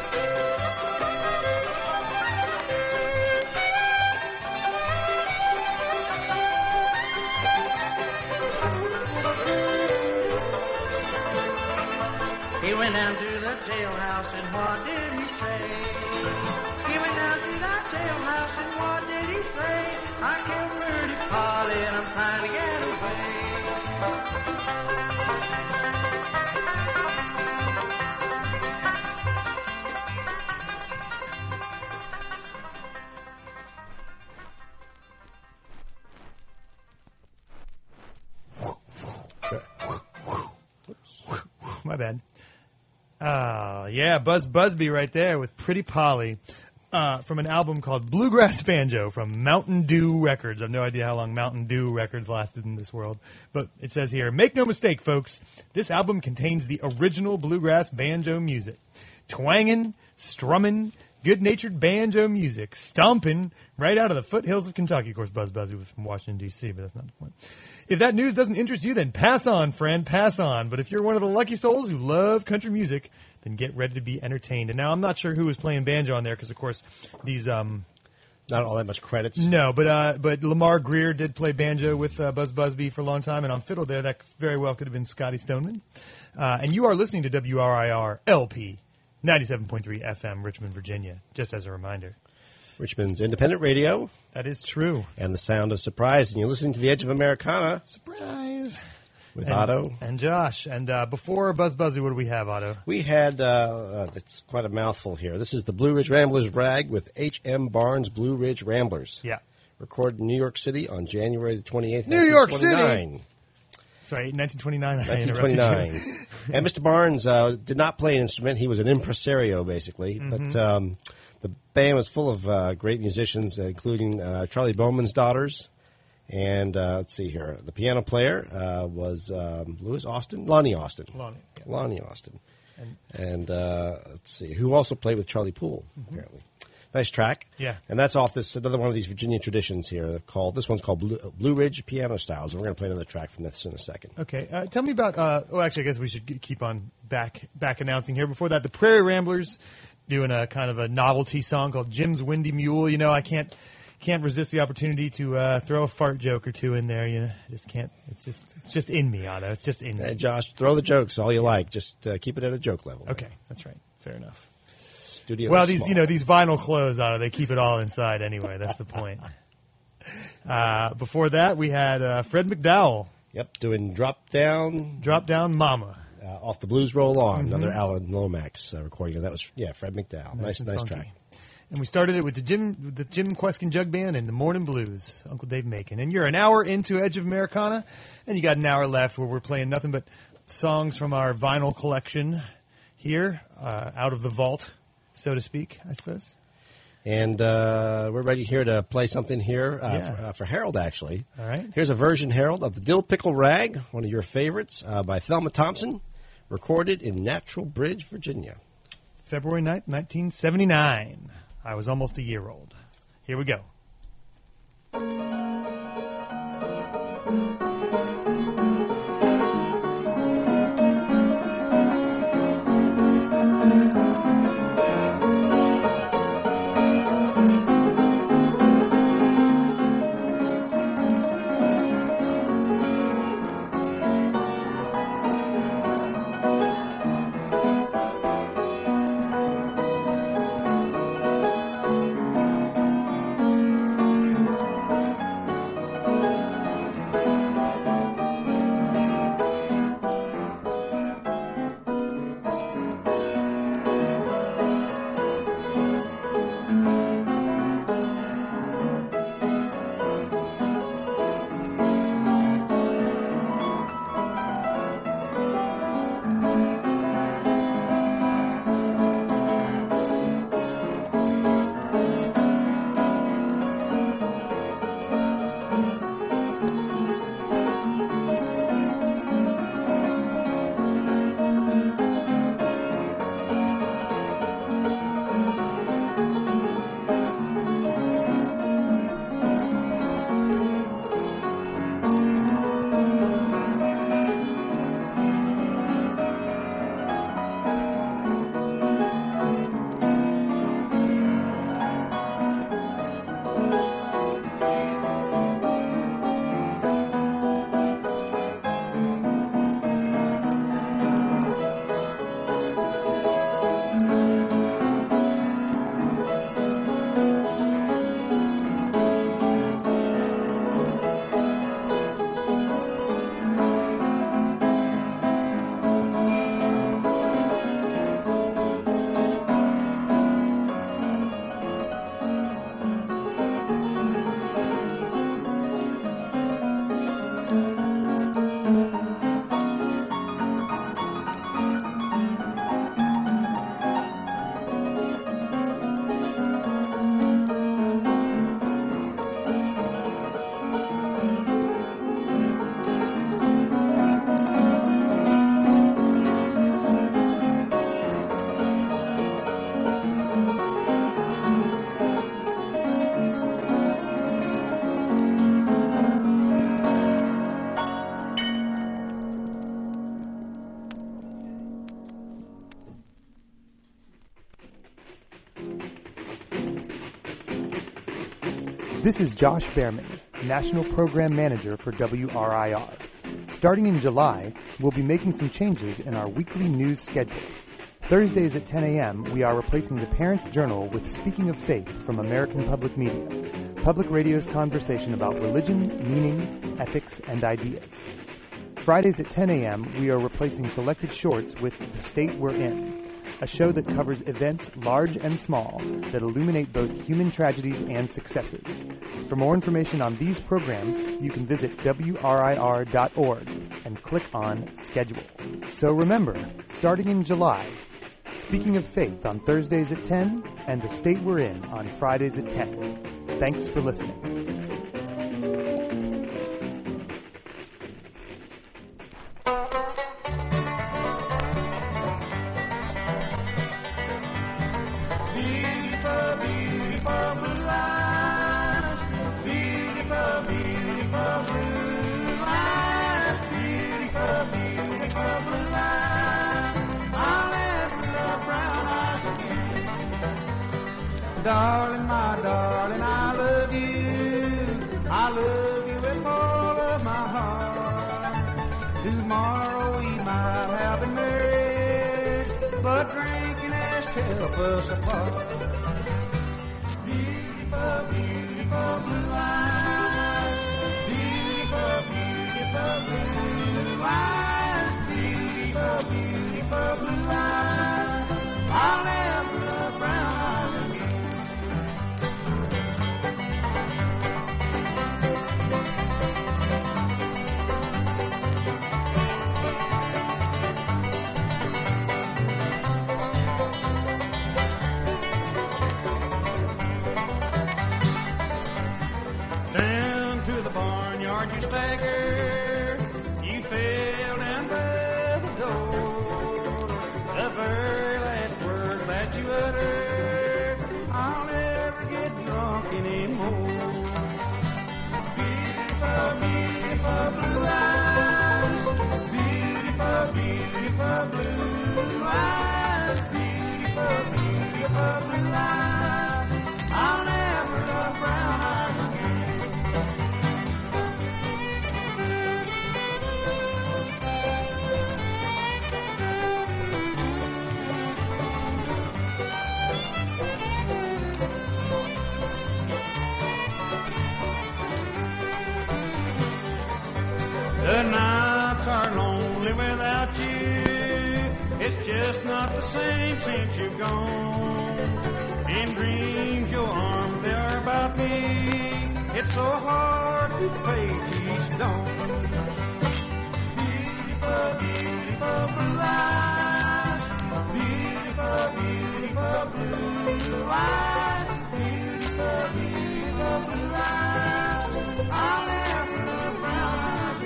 He went down to the jailhouse and what did he say? He went down to that jailhouse and what did he say? I killed pretty Polly and I'm trying to get away. My bad. Yeah, Buzz Busby right there with Pretty Polly from an album called Bluegrass Banjo from Mountain Dew Records. I have no idea how long Mountain Dew Records lasted in this world, but it says here, make no mistake, folks, this album contains the original bluegrass banjo music. Twangin', strummin', good-natured banjo music, stomping right out of the foothills of Kentucky. Of course, Buzz Busby was from Washington, D.C., but that's not the point. If that news doesn't interest you, then pass on, friend, pass on. But if you're one of the lucky souls who love country music, then get ready to be entertained. And now I'm not sure who was playing banjo on there because, of course, these not all that much credits. No, but Lamar Greer did play banjo with Buzz Busby for a long time, and on fiddle there, that very well could have been Scotty Stoneman. And you are listening to WRIR LP 97.3 FM, Richmond, Virginia, just as a reminder. Richmond's independent radio. That is true. And the sound of surprise. And you're listening to The Edge of Americana. Surprise. With Otto. And Josh. And before Buzz Busby, what do we have, Otto? We had, it's quite a mouthful here. This is the Blue Ridge Ramblers Rag with H.M. Barnes Blue Ridge Ramblers. Yeah. Recorded in New York City on January the 28th, New York City! Sorry, 1929. 1929. And Mr. Barnes did not play an instrument. He was an impresario, basically. Mm-hmm. But the band was full of great musicians, including Charlie Bowman's daughters. And let's see here. The piano player was Lonnie Austin. Lonnie Austin. And let's see, who also played with Charlie Poole, apparently. Nice track. Yeah. And that's off another one of these Virginia traditions here. This one's called Blue Ridge Piano Styles. And we're going to play another track from this in a second. Okay. Tell me about, actually, I guess we should keep on back announcing here. Before that, the Prairie Ramblers doing a kind of a novelty song called Jim's Windy Mule. You know, I can't resist the opportunity to throw a fart joke or two in there. You know, I just can't. It's just in me, Otto. It's just in me. Josh, throw the jokes all you like. Just keep it at a joke level. Okay, that's right. Fair enough. Studio these vinyl clothes, Otto, they keep it all inside anyway. That's the point. Before that, we had Fred McDowell. Yep, doing Drop Down Mama. Off the Blues Roll On, another Alan Lomax recording. And that was, Fred McDowell. Nice track. And we started it with the Jim Kweskin Jug Band and the Morning Blues, Uncle Dave Macon. And you're an hour into Edge of Americana, and you got an hour left where we're playing nothing but songs from our vinyl collection here, out of the vault, so to speak, I suppose. And we're ready here to play something here for Harold, actually. All right. Here's a version, Harold, of the Dill Pickle Rag, one of your favorites, by Thelma Thompson, recorded in Natural Bridge, Virginia. February 9th, 1979. I was almost a year old. Here we go. This is Josh Behrman, National Program Manager for WRIR. Starting in July, we'll be making some changes in our weekly news schedule. Thursdays at 10 a.m., we are replacing the Parents' Journal with Speaking of Faith from American Public Media, public radio's conversation about religion, meaning, ethics, and ideas. Fridays at 10 a.m., we are replacing selected shorts with The State We're In, a show that covers events large and small that illuminate both human tragedies and successes. For more information on these programs, you can visit WRIR.org and click on Schedule. So remember, starting in July, Speaking of Faith on Thursdays at 10 and The State We're In on Fridays at 10. Thanks for listening. Darling, my darling, I love you. I love you with all of my heart. Tomorrow we might have been married, but drinking has kept us apart. Beautiful, beautiful blue eyes. Beautiful, beautiful blue eyes. Beautiful, beautiful blue eyes. I'll never love brown eyes again. You staggered, you fell down by the door. The very last word that you uttered, I'll never get drunk anymore. Beautiful, beautiful blue eyes. Beautiful, beautiful blue eyes. Beautiful, beautiful blue eyes. I'll never love brown eyes again. The nights are lonely without you. It's just not the same since you've gone. In dreams, your arms, they are about me. It's so hard to face each dawn. Beautiful, beautiful blue eyes. Beautiful, beautiful blue eyes. Beautiful, beautiful blue eyes. I'll never love brown eyes.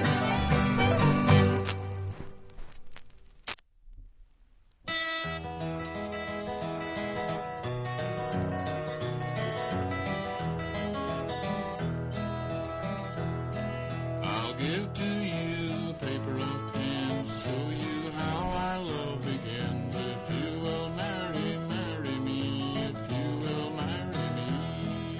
Give to you a paper of pen to show you how our love begins. If you will marry me, if you will marry me.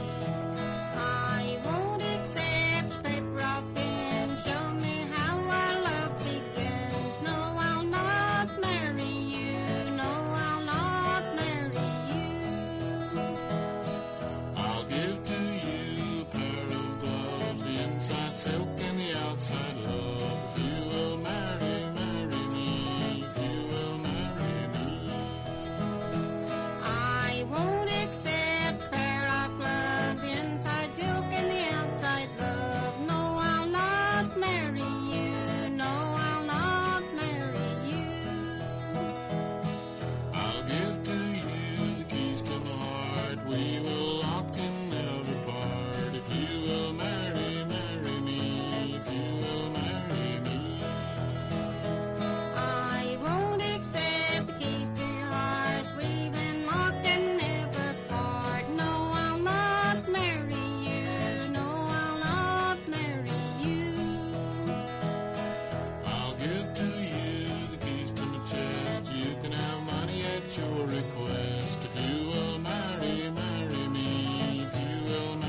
I won't accept paper of pen, show me how our love begins. No, I'll not marry you, no, I'll not marry you. I'll give to you a pair of gloves, the inside silk and the outside love. If you will marry me, if you will marry me. I won't accept pair of gloves, the inside silk and the outside love. No, I'll not marry you, no, I'll not marry you. I'll give to you the keys to my heart. We will lock and never part. If you will marry me, if you will marry me. I won't accept the keys to your heart. We've been locked and never part. No, I'll not marry you, no, I'll not marry you. I'll give to you the keys to my chest. You can have money at your request. If you will marry me, if you will marry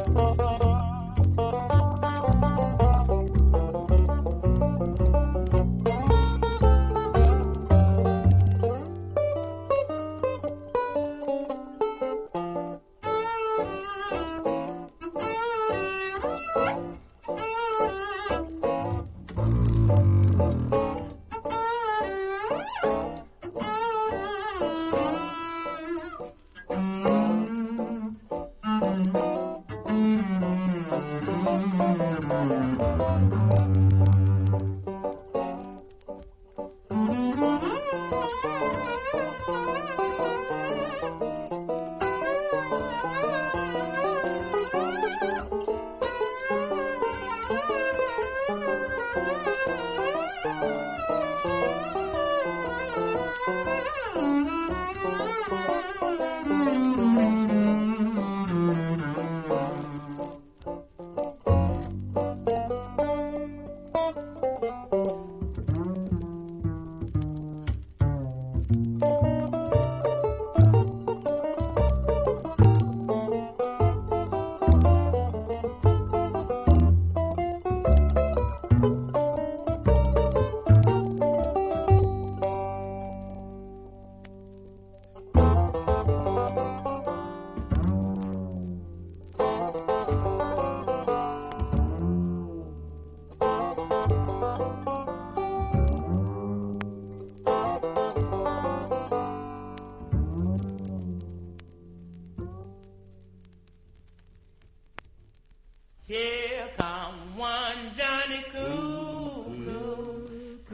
Here come one Johnny Cuckoo,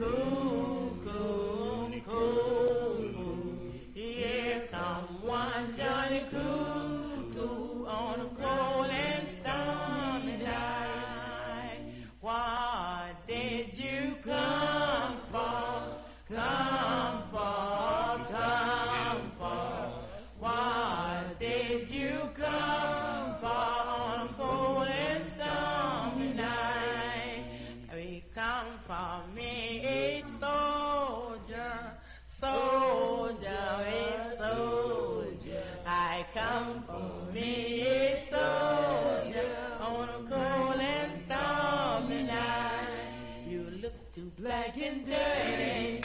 Cuckoo, Cuckoo. Here come one Johnny Cuckoo on a cold and stormy night. What did you come for? Come for, come for. What did you come for on a cold and stormy night? We come for me a soldier, soldier, a soldier. I come for me a soldier on a cold and stormy night. You look too black and dirty,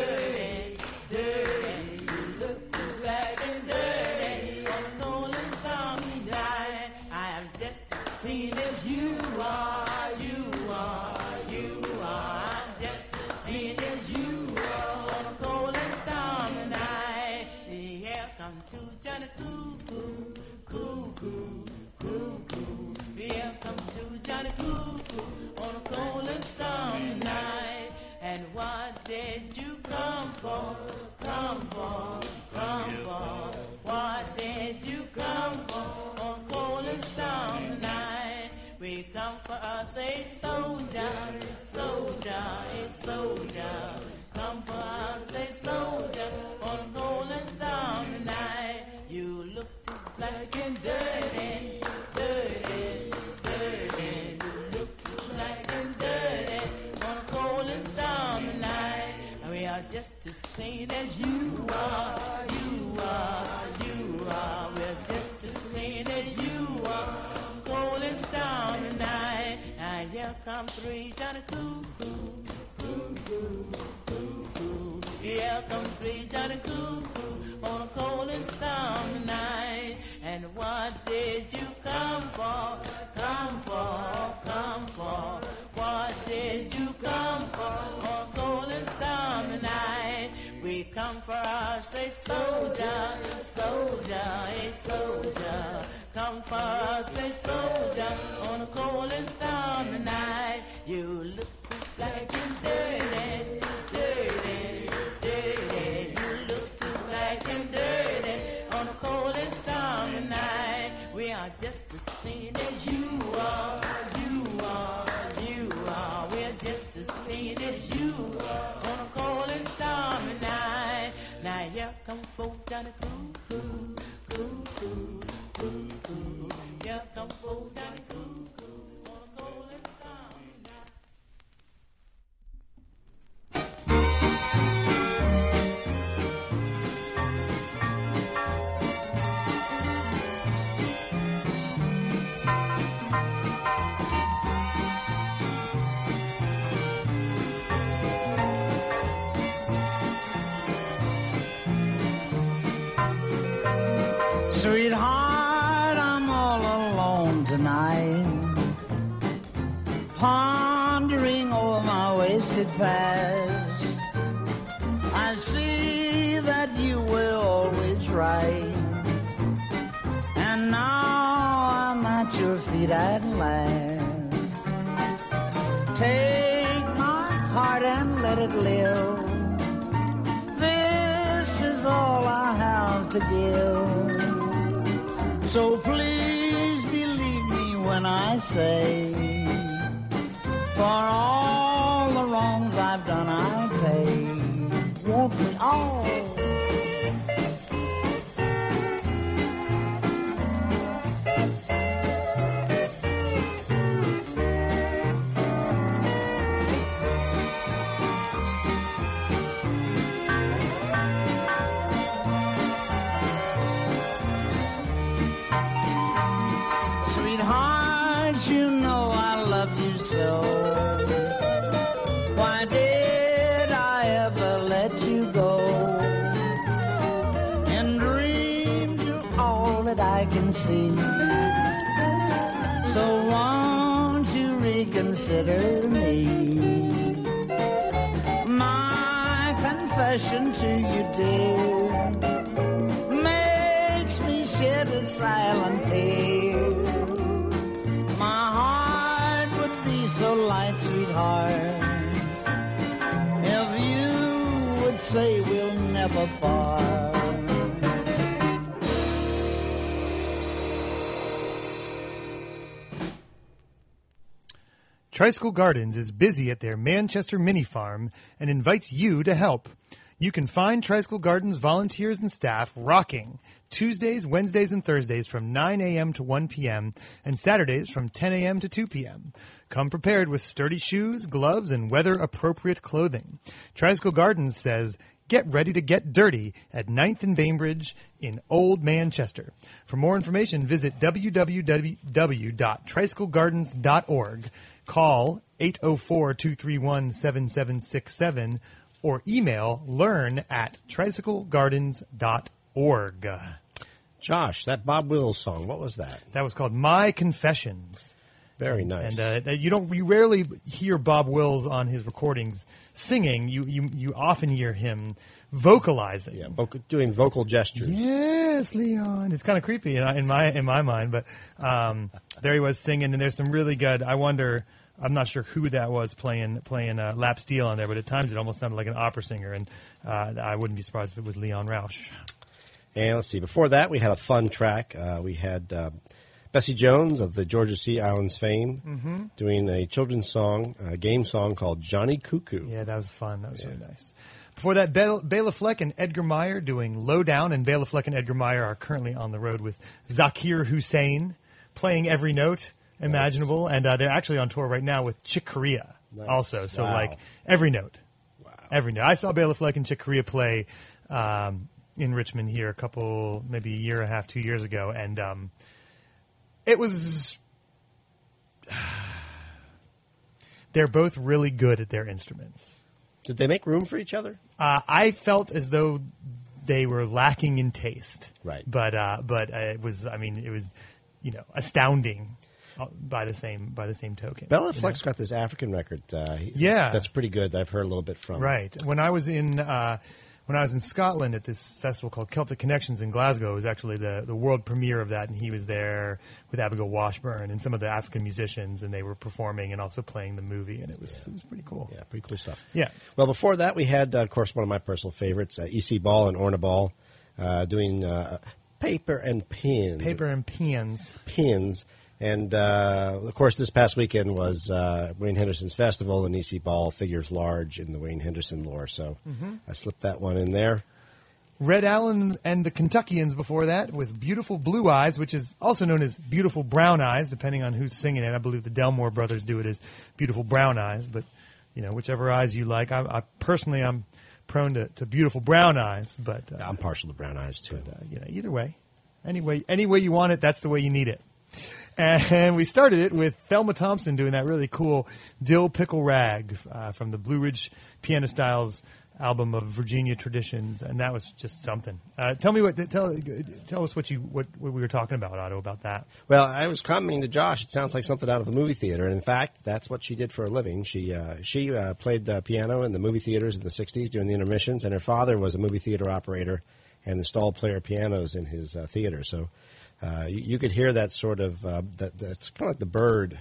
dirty, dirty. You look too black and dirty on a cold and stormy night. I am just as clean as you are, you are, you are. I'm just as clean as you are on a cold and stormy night. Here come two Johnny Cuckoo, Cuckoo, Cuckoo. Here come two Johnny Cuckoo on a cold and stormy night. And what did you come for? Come for, come for. What did you come for on a cold and stormy night? We come for us a soldier, soldier, a soldier. Come for us a soldier on a cold and stormy night. You look too black and dirty, dirty, dirty. You look too black and dirty on a cold and stormy night. And we are just as clean as you are, you are, you are. We're just as clean as you are, cold and stormy night. And here come three Johnny Cuckoo, Cuckoo, Cuckoo. Here come three Johnny Cuckoo on a cold and stormy night. And what did you come for? Come for, come for. What did you come for on a cold and stormy night? We come for us a soldier, soldier, a soldier. Come for us a soldier on a cold and stormy night. You look too black and dirty, dirty, dirty. You look too black and dirty on a cold and stormy night. We are just as clean as you are, you are, you are. We're just as clean as you are on a cold and stormy night. Now here come folk Johnny Cuckoo, Cuckoo, Cuckoo. Here come folk Johnny Cuckoo on a cold and stormy night. Sweetheart, I'm all alone tonight, pondering over my wasted past. I see that you were always right, and now I'm at your feet at last. Take my heart and let it live. This is all I have to give. So please believe me when I say, for all the wrongs I've done I pay. Won't we all? Sweetheart, you know I love you so. Why did I ever let you go? In dreams, you're all that I can see. So won't you reconsider me? My confession to you, dear, makes me shed a silent tear. My heart would be so light, sweetheart, if you would say we'll never part. Tricycle Gardens is busy at their Manchester mini farm and invites you to help. You can find Tricycle Gardens volunteers and staff rocking Tuesdays, Wednesdays, and Thursdays from 9 a.m. to 1 p.m. and Saturdays from 10 a.m. to 2 p.m. Come prepared with sturdy shoes, gloves, and weather-appropriate clothing. Tricycle Gardens says, get ready to get dirty at 9th and Bainbridge in Old Manchester. For more information, visit www.tricyclegardens.org. Call 804-231-7767 or email learn@tricyclegardens.org. Josh, that Bob Wills song, what was that? That was called My Confessions. Very nice. And you rarely hear Bob Wills on his recordings singing. You often hear him vocalizing. Yeah, doing vocal gestures. Yes, Leon. It's kind of creepy in my mind, but there he was singing, and there's some really good. I'm not sure who that was playing lap steel on there, but at times it almost sounded like an opera singer, and I wouldn't be surprised if it was Leon Rausch. And let's see, before that we had a fun track. We had Bessie Jones of the Georgia Sea Islands fame doing a children's song, a game song called Johnny Cuckoo. Yeah, that was fun. That was really nice. Before that, Bela Fleck and Edgar Meyer doing Low Down, and Bela Fleck and Edgar Meyer are currently on the road with Zakir Hussain, playing every note imaginable, and they're actually on tour right now with Chick Corea also. So like every note, every note. I saw Bela Fleck and Chick Corea play in Richmond here maybe a year and a half, 2 years ago, and it was. They're both really good at their instruments. Did they make room for each other? I felt as though they were lacking in taste, right? But it was astounding. By the same token, Bela Fleck's got this African record. That's pretty good. I've heard a little bit from. Right. When I was in Scotland at this festival called Celtic Connections in Glasgow, it was actually the world premiere of that, and he was there with Abigail Washburn and some of the African musicians, and they were performing and also playing the movie, and it was pretty cool. Yeah, pretty cool stuff. Yeah. Well, before that, we had, of course, one of my personal favorites, E.C. Ball and Orna Ball, doing Paper and Pins. Paper and Pins. Pins. And, of course, this past weekend was Wayne Henderson's festival, and E.C. Ball figures large in the Wayne Henderson lore. So I slipped that one in there. Red Allen and the Kentuckians before that with Beautiful Blue Eyes, which is also known as Beautiful Brown Eyes, depending on who's singing it. I believe the Delmore brothers do it as Beautiful Brown Eyes, but, whichever eyes you like. I personally, I'm prone to Beautiful Brown Eyes, but... I'm partial to brown eyes, too. But, either way. Any way you want it, that's the way you need it. And we started it with Thelma Thompson doing that really cool Dill Pickle Rag from the Blue Ridge Piano Styles album of Virginia traditions, and that was just something. Tell me tell us what we were talking about, Otto, about that. Well, I was commenting to Josh. It sounds like something out of a movie theater. And in fact, that's what she did for a living. She played the piano in the movie theaters in the '60s during the intermissions, and her father was a movie theater operator and installed player pianos in his theater. So you could hear that sort of that's kind of like the bird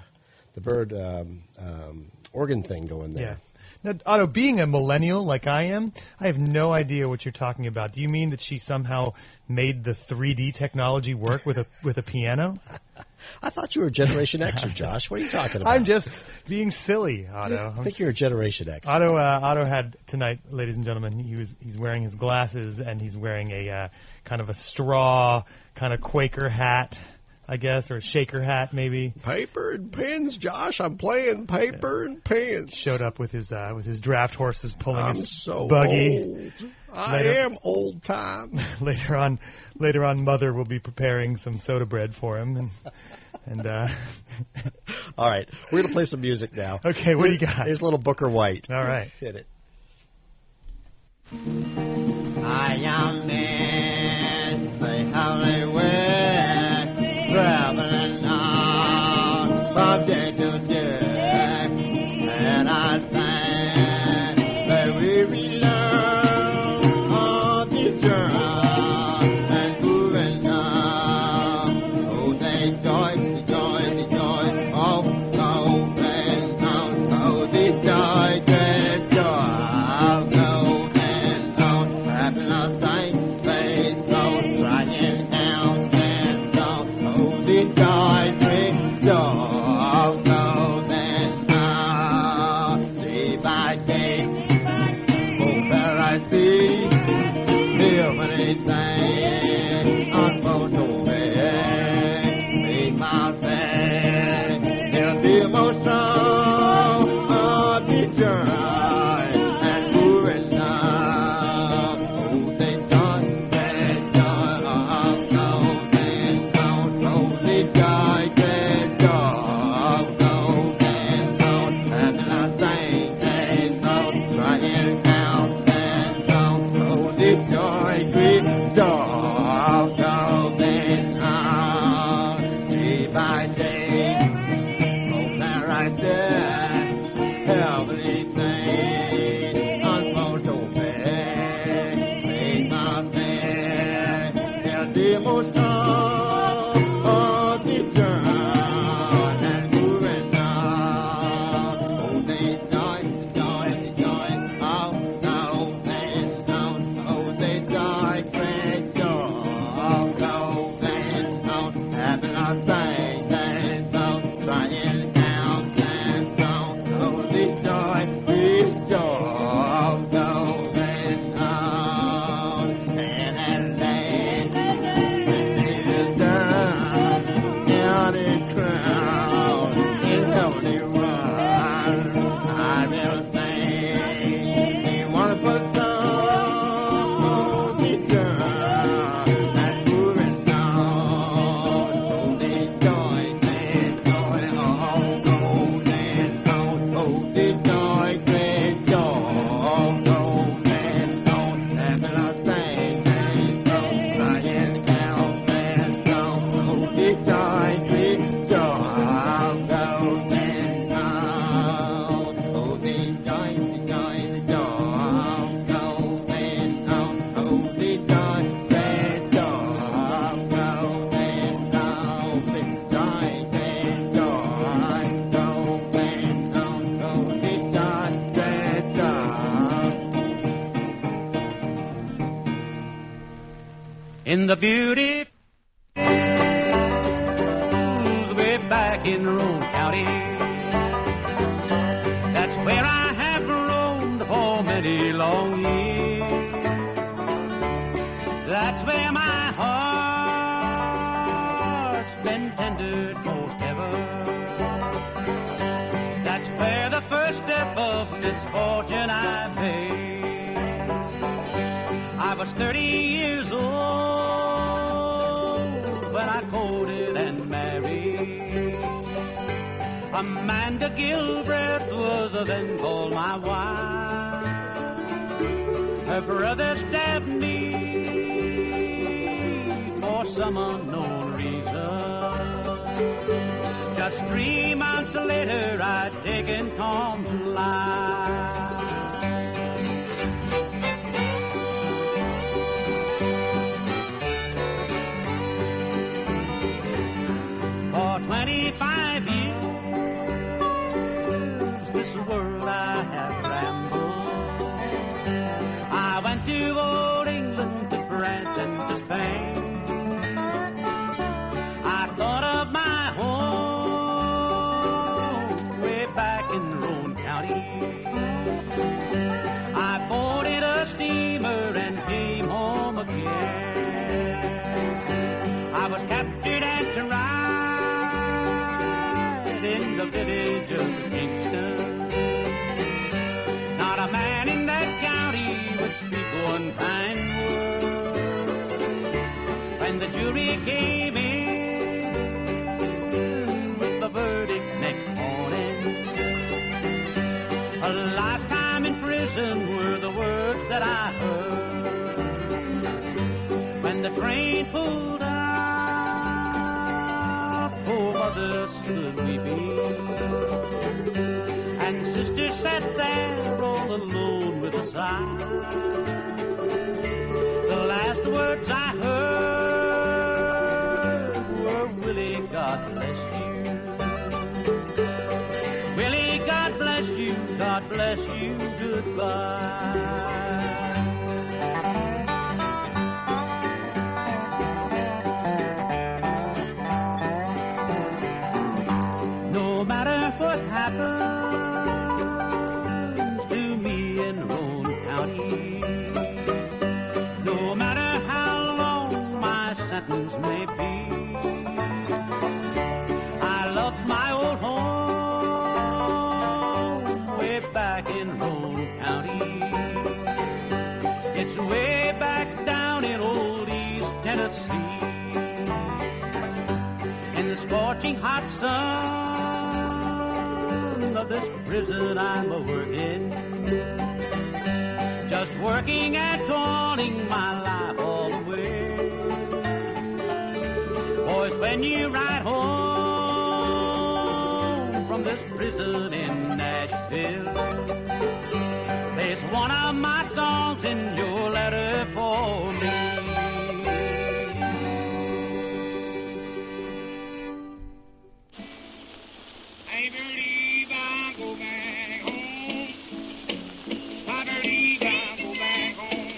organ thing going there. Yeah. Now, Otto, being a millennial like I am, I have no idea what you're talking about. Do you mean that she somehow made the 3D technology work with a piano? I thought you were a Generation Xer, Josh. What are you talking about? I'm just being silly, Otto. I think you're a Generation X. Otto had tonight, ladies and gentlemen. He's wearing his glasses and he's wearing a kind of a straw kind of Quaker hat, I guess, or a shaker hat, maybe. Paper and pens, Josh. I'm playing paper and pens. Showed up with his draft horses pulling I'm his so buggy. Old. I am old time. Later on, Mother will be preparing some soda bread for him, and all right, we're gonna play some music now. Okay, what do you got? Here's a little Booker White. All right, hit it. I am in the Hollywood, traveling on from day to day, and I think that we relearn on the journey and moving on. Oh, the joy, the joy, the joy, oh, and oh, the joy, great joy, oh, and oh, happiness, thanks, faith, so trying out and so, oh, the joy, great joy, oh, and oh, day by day, oh, where I see, hear many things, unfold away, make my faith, and the emotion of the joy, and moving on, oh, the joy, great joy, oh, and oh, the joy, great joy, oh, and I sing, and so, trying out, and oh, the joy, great joy, oh, and day by day, oh, there I did, heavenly things, unfold to me, make my faith, and the emotion of the journey, and moving on, oh, the joy, oh, and oh, the joy, great joy, oh, and having a thing, and so, trying out, and so, oh, the joy, great joy, oh, and at last, is done, down in crown, in heavenly run, I will sing a wonderful song, oh, the joy, and moving on, oh, the joy, and joy, oh, and oh, the joy, great joy, oh, and having a thing, and trying out, and oh, the joy, great joy, oh, and oh, the joy, the joy, the joy, oh, and oh, the joy, great joy, oh, and the joy, great joy, oh, and oh, the joy, great joy. In the beauty way back in Roane County, that's where I have roamed for many long years. That's where my heart's been tendered most ever. That's where the first step of misfortune I made. I was 30 years old when I courted and married. Amanda Gilbreth was then called my wife. Her brother stabbed me for some unknown reason. Just 3 months later, I'd taken Tom's life. For 25 years, this world I have rambled. I went to old England, to France, and to Spain. I thought of my home way back in Roane County. I boarded a steamer and came home again. I was captured and tried in the village of Kingston. Not a man in that county would speak one kind word. When the jury came in with the verdict next morning, a lifetime in prison were the words that I heard. When the train pulled out, poor mother stood weeping, and sister sat there all alone with a sigh. The last words I heard were, Willie, God bless you. Willie, God bless you, God bless you, goodbye. No matter what happens to me in Roane County, no matter how long my sentence may be, I love my old home way back in Roane County. It's way back down in old East Tennessee. In the scorching hot sun of this prison I'm a-working, just working and toiling my life all the way. Boys, when you ride home from this prison in Nashville, there's one of my songs in your letter for me. I believe I'll go back home. I believe I'll go back home.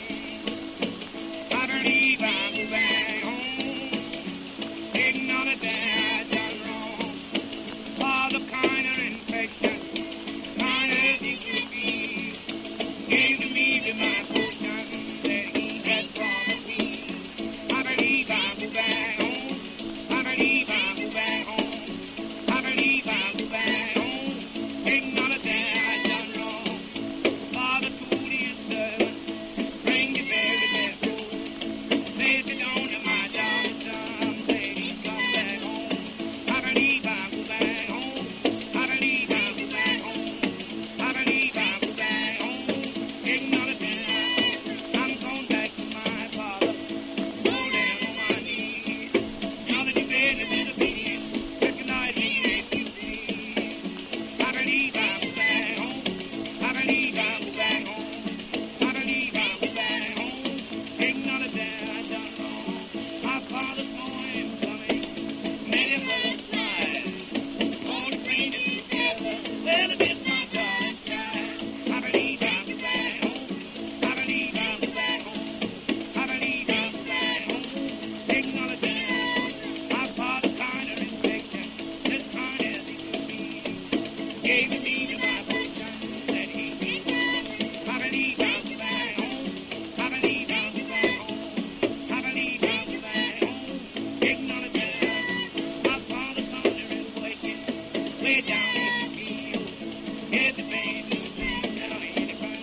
I believe I'll go back home. Ignorant that I done wrong. For the kind of infection, kind of it could be, gave to me with my portion that he had promised me. I believe I'll go back home. I believe I'll go back home. I believe I'll go back home. Ignorant that I done wrong. Father told his servant, bring the very best road. Place it on to my daughter's son, say he's come back home. I believe I'll go back home. I believe I'll go back home. I believe I'll go back home. Ignorant that I'm going back to my father. Go down on my knees. Now that you've been a little bit, recognize me if you please. I believe I'll go back home. I believe I'll go back home. I believe I'll go back home. Ignorant that I done wrong. My father's going coming. Many folks cry. All the strangers together. Well, it is my darling child. I believe I'll go back home. I believe I'll go back home. I believe I'll go back home. Ignorant that my father's kind of infection, as kind as he could be, gave me to my portion that he beat. I believe I'll go back home. I believe I'll go back home. I believe I'll go back home. Ignorant that my father's thunder is waking way down in the field. Here's the baby down in the front.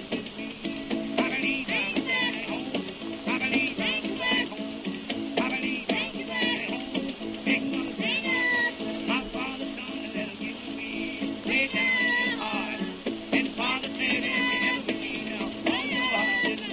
I believe I'll go back home. I believe I'll go back home. I believe I'll go back home. Ignorant that my father's thunder that'll give me way down in the heart. And Father said, if you ever be now, all your heart is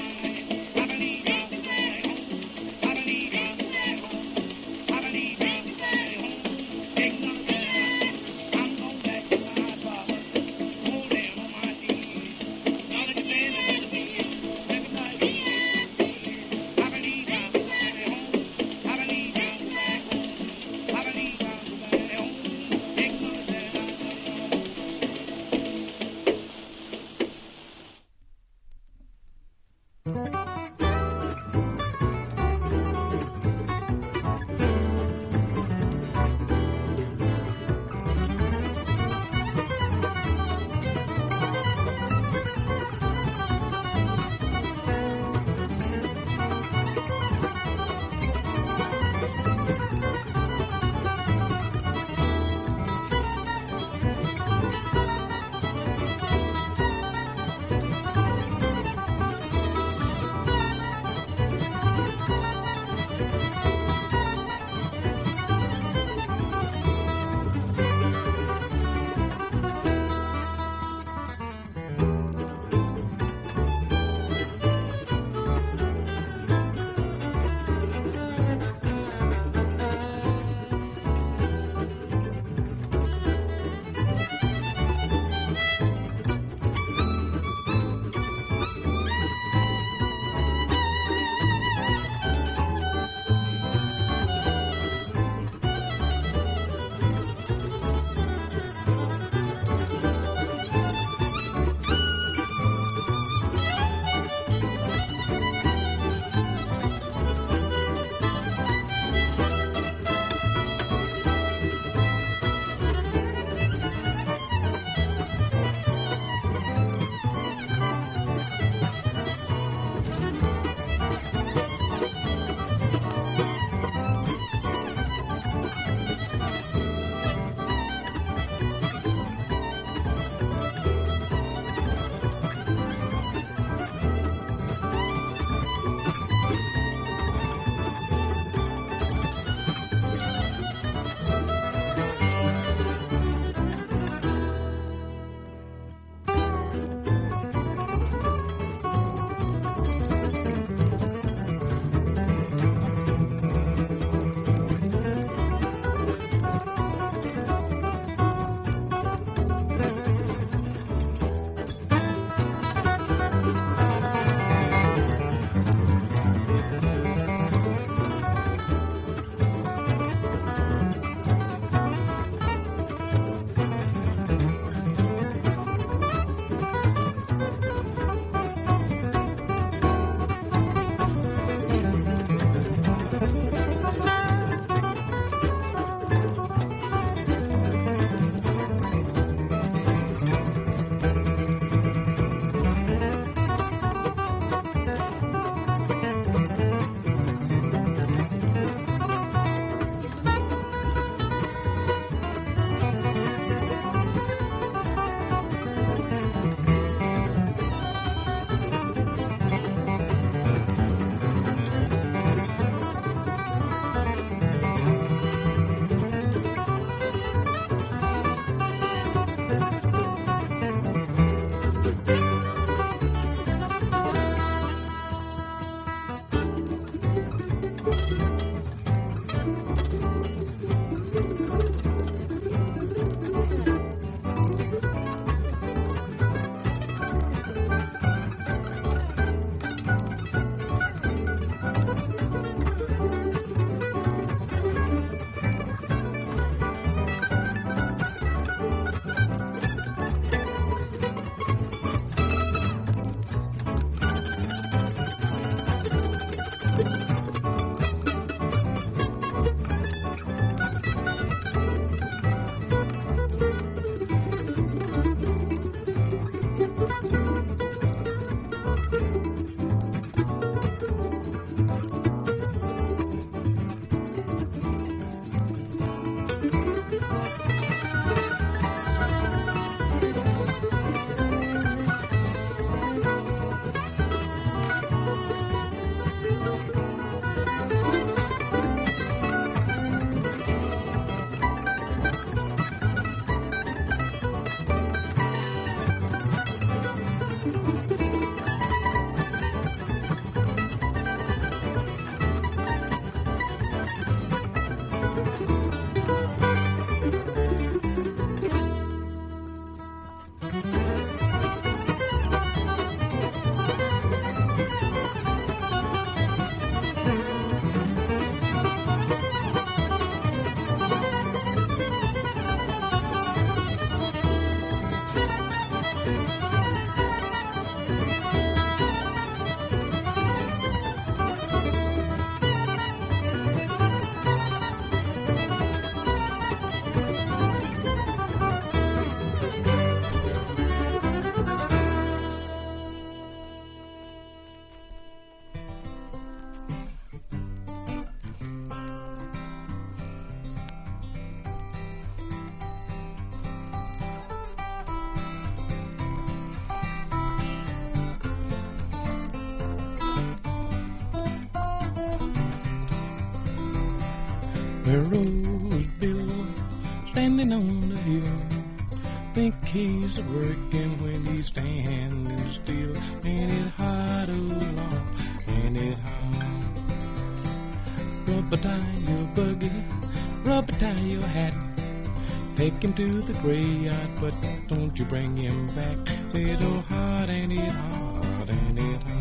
Railroad Bill standing on the hill. Think he's working when he's standing still. Ain't it hot, oh Lord, ain't it hot? Rubber-tie your buggy, rubber-tie your hat. Take him to the graveyard, but don't you bring him back. Say it, oh, hot, ain't it hot, ain't it hot?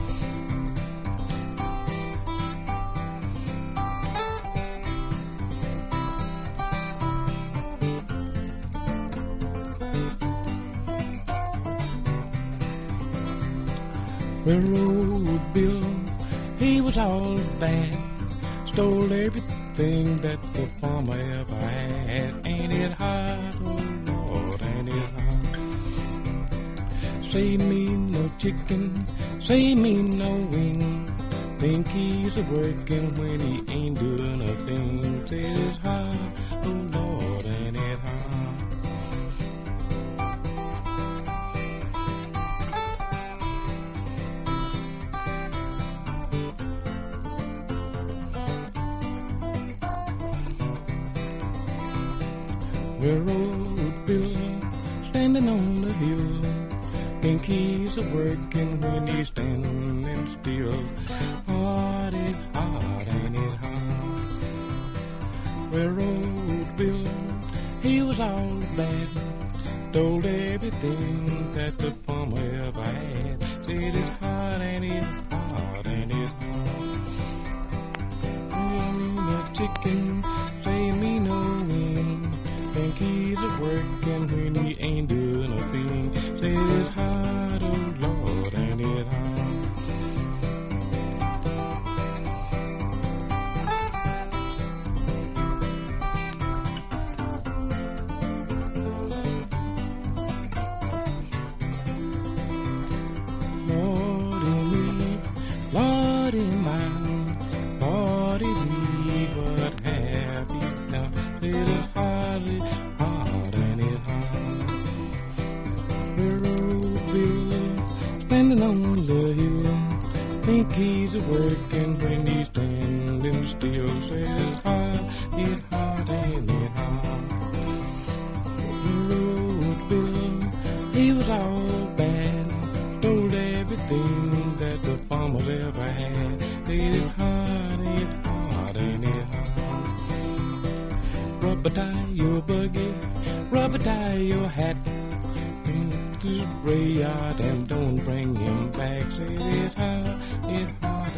Railroad Bill, he was all bad. Stole everything that the farmer ever had. Ain't it hot, oh Lord, ain't it hot? Say me no chicken, say me no wing. Think he's a-working when he ain't doing a thing. Say it's hot, oh Lord, ain't it hot? Railroad Bill standing on the hill. Think he's a-working when he's standing still. Hot, it hot, ain't it hot? Railroad Bill, he was all bad. Stole everything that the farmer ever had. Said it's hot, ain't it hot, ain't it hot? Say me no chicken, say me no wing. Think he's a-working when he ain't doing a thing. Say it's hot, oh Lord, ain't it hot? Lordy me, Lordy mine, Lordy me, what have you done? It is hot, ain't it hot? Railroad Bill, standing on the hill. Think he's a-working when he's standing still. Say it's hot, ain't it hot? Railroad Bill, he was all bad. Stole everything that the farmers ever had. Say it's hot, ain't it hot? Rubber-tie your buggy, rubber-tie your hat. Bring him to the graveyard and don't bring him back. Say it's hot, ain't it hot?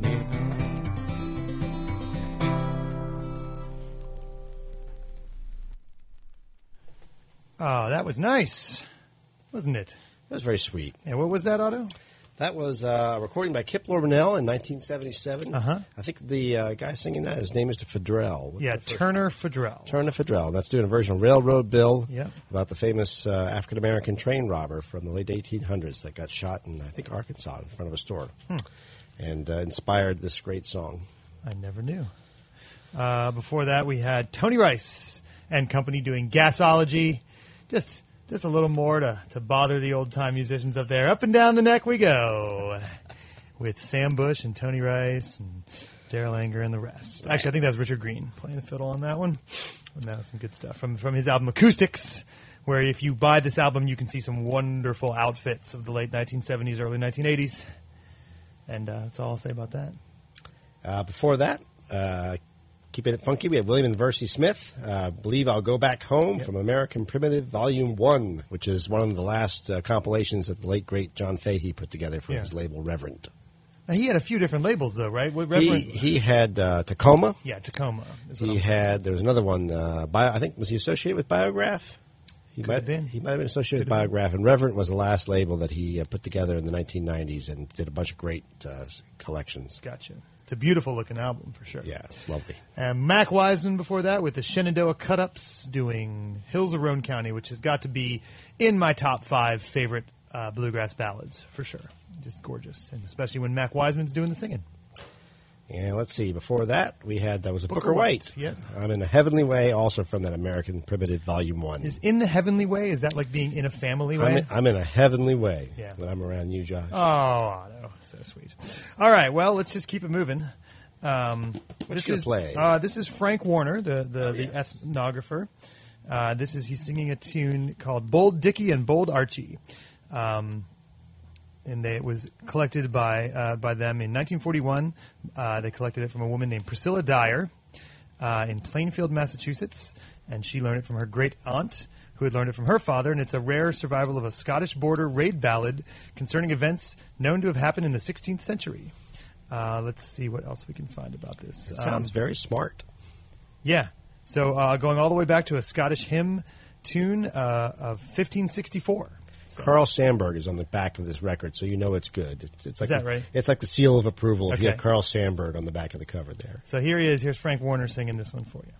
Oh, that was nice, wasn't it? That was very sweet. And what was that, Otto? That was a recording by Kip Lornell in 1977. Uh-huh. I think the guy singing that, his name is Fedrell. Yeah, Turner Fedrell. Turner Fedrell. That's doing a version of Railroad Bill Yep. about the famous African-American train robber from the late 1800s that got shot in, I think, Arkansas in front of a store. And inspired this great song. I never knew. Before that, we had Tony Rice and company doing Gasology. Just a little more to bother the old-time musicians up there. Up and down the neck we go with Sam Bush and Tony Rice and Daryl Anger and the rest. Actually, I think that was Richard Green playing the fiddle on that one. And that was some good stuff from his album Acoustics, where if you buy this album, you can see some wonderful outfits of the late 1970s, early 1980s. And that's all I'll say about that. Before that, keeping it funky, we have William and Versi Smith, Believe I'll Go Back Home from American Primitive Volume 1, which is one of the last compilations that the late, great John Fahey put together for his label Reverend. Now, he had a few different labels, though, right? What Reverend? He had Tacoma. Yeah, Tacoma. There was another one, I think, was he associated with Biograph? He might have been associated with Biograph, and Reverend was the last label that he put together in the 1990s and did a bunch of great collections. Gotcha. It's a beautiful-looking album, for sure. Yeah, it's lovely. And Mac Wiseman before that with the Shenandoah Cut-Ups doing Hills of Roane County, which has got to be in my top 5 favorite bluegrass ballads, for sure. Just gorgeous, and especially when Mac Wiseman's doing the singing. And let's see, before that, we had, that was a Booker White. Yeah. I'm in a Heavenly Way, also from that American Primitive Volume 1. Is In the Heavenly Way, is that like being in a family way? I'm in a heavenly way Yeah. when I'm around you, Josh. Oh, Otto, so sweet. All right, well, let's just keep it moving. This you is play? This is Frank Warner, the ethnographer. He's singing a tune called "Bold Dickie and Bold Archie," and it was collected by them in 1941. They collected it from a woman named Priscilla Dyer in Plainfield, Massachusetts, and she learned it from her great aunt, who had learned it from her father. And it's a rare survival of a Scottish border raid ballad concerning events known to have happened in the 16th century. Let's see what else we can find about this. It sounds very smart. Yeah. So going all the way back to a Scottish hymn tune of 1564. So Carl Sandburg is on the back of this record, so you know it's good. It's like Is that right? It's like the seal of approval if you Okay. have Carl Sandburg on the back of the cover there. So here he is. Here's Frank Warner singing this one for you.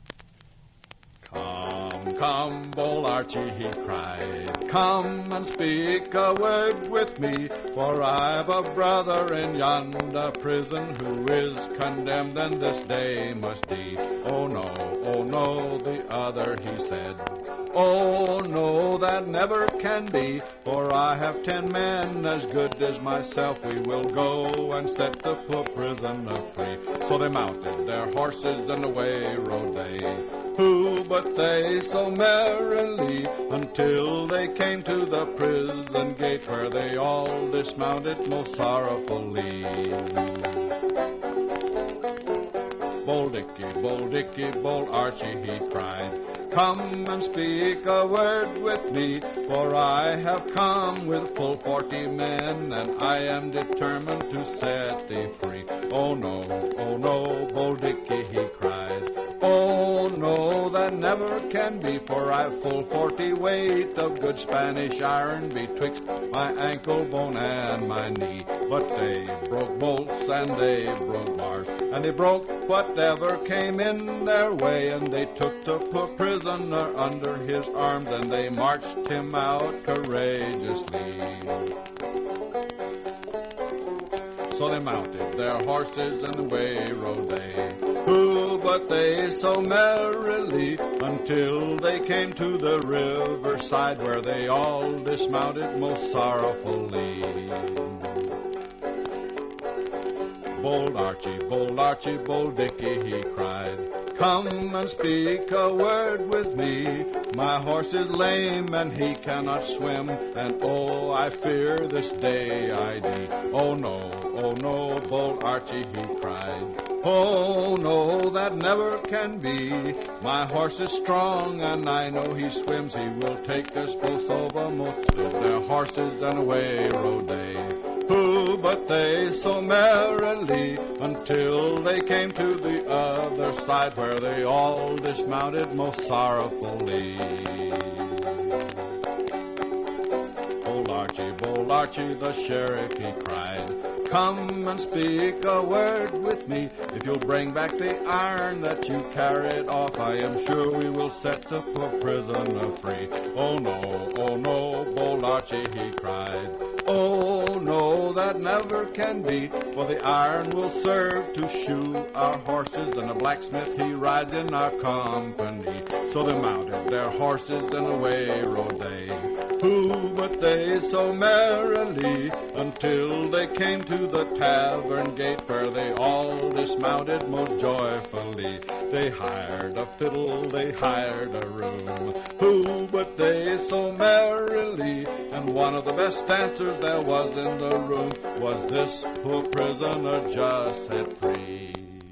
Come, come, bold Archie, he cried, come and speak a word with me, for I've a brother in yonder prison who is condemned and this day must die. Oh no, the other he said. Oh no, that never can be, for I have 10 men as good as myself. We will go and set the poor prisoner free. So they mounted their horses and away rode they. Who but they so merrily, until they came to the prison gate, where they all dismounted most sorrowfully. Bold Dickie, bold Archie, he cried, come and speak a word with me, for I have come with full 40 men, and I am determined to set thee free. Oh no, bold Dickie, he cried, oh no, that never can be, for I've full 40 weight of good Spanish iron betwixt my ankle bone and my knee. But they broke bolts and they broke bars, and they broke whatever came in their way, and they took the poor prisoner under his arms, and they marched him out courageously. So they mounted their horses and away rode they. Who but they so merrily, until they came to the riverside, where they all dismounted most sorrowfully. Bold Archie, bold Dickie, he cried, come and speak a word with me. My horse is lame and he cannot swim, and oh, I fear this day I die. Oh no, bold Archie, he cried, oh no, that never can be. My horse is strong and I know he swims. He will take us both over most of their horses, and away rode they. Who but they so merrily, until they came to the other side, where they all dismounted most sorrowfully. Bold Archie, the sheriff, he cried, come and speak a word with me. If you'll bring back the iron that you carried off, I am sure we will set the poor prisoner free. Oh no, bold Archie, he cried, oh no, that never can be, for the iron will serve to shoe our horses, and the blacksmith he rides in our company. So they mounted their horses and away rode they. Who but they so merrily, until they came to the tavern gate, where they all dismounted most joyfully. They hired a fiddle, they hired a room. Who but they so merrily, and one of the best dancers there was in the room was this poor prisoner just set free.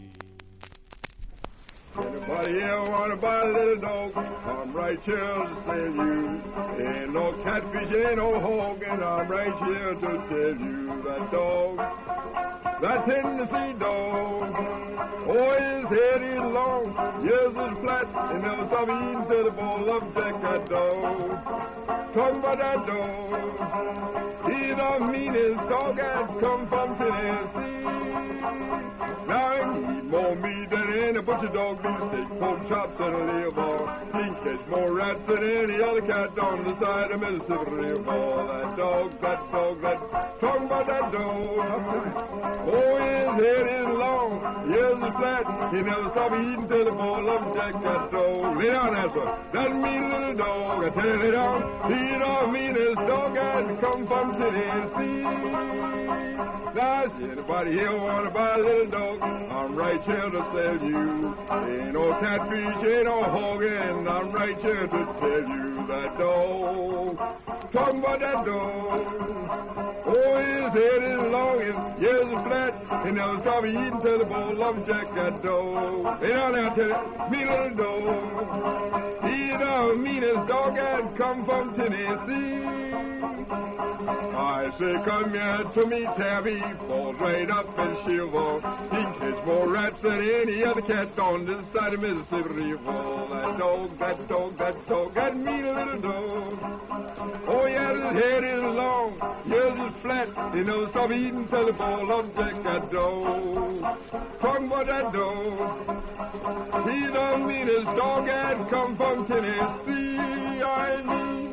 Anybody here want to buy a little dog? I'm right here to sell you. Ain't no catfish, ain't no hog, and I'm right here to tell you that dog, that Tennessee dog. Oh, his head is long, ears is flat, and never stop eating till the bowl of Jack, that dog. Talking about that dog, he's the meanest dog that come from Tennessee. Now he eat more meat than and a butcher dog beef steak, pork chops, and a liver. He can catch more rats than any other cat on the side of Mississippi River. That dog, talking about that dog. Oh, his head is long, ears are flat. He never stop eating till the ball of Jack that dog. Lay down, answer. That mean little dog, I tell you, lay down. He don't mean his dog has come from Tennessee. Now, if anybody here want to buy a little dog, I'm right here to sell you. Ain't no catfish, ain't no hog, and I'm right here to tell you that dog. Talking about that dog. Oh, his head is long, his ears are flat. He never stop eating till the ball of Jack that dog. Lay down there, I tell you, mean little dog. He don't mean his dog had come from Tennessee. I say, come here to me, Tabby, falls right up and shiver. He catch more rats than any other cat on this side of Mississippi River. That dog, that mean little dog. Oh, yeah, his head is long, ears is flat. He never stop eating till the ball of Jack that dog. Talking about that dog. He don't mean his dog had come from Tennessee, I mean.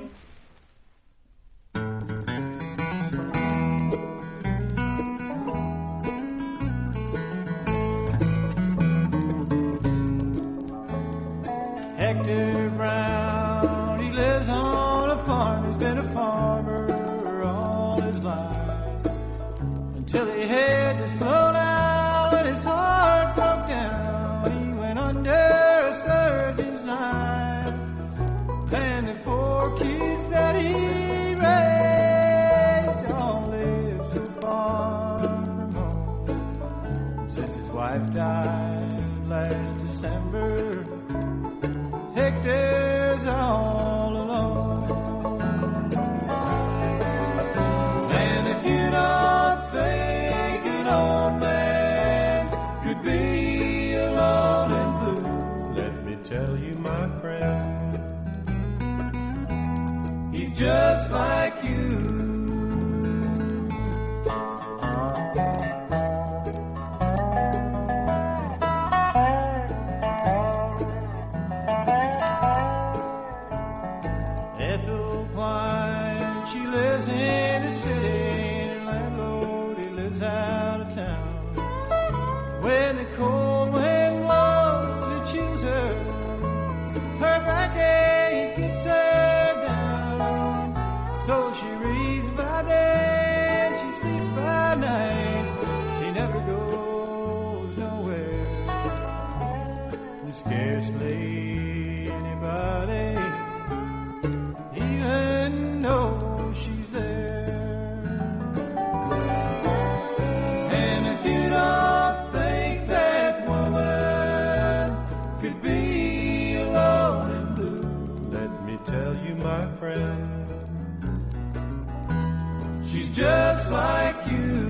Hector Brown, he lives on a farm. He's been a farmer all his life until he had to slow down when his heart broke down. He went under a surgeon's knife, and the 4 kids that he raised all live so far from home. Since his wife died last December, Hector's all alone. And if you don't think an old man could be alone and blue, let me tell you, my friend, he's just like you. When the cold wind blows and chills her, her backache gets her down. So she reads by day and she sleeps by night. She never goes nowhere, and scarcely anybody even knows she's there. And if you don't think that woman could be alone and blue, let me tell you, my friend, she's just like you.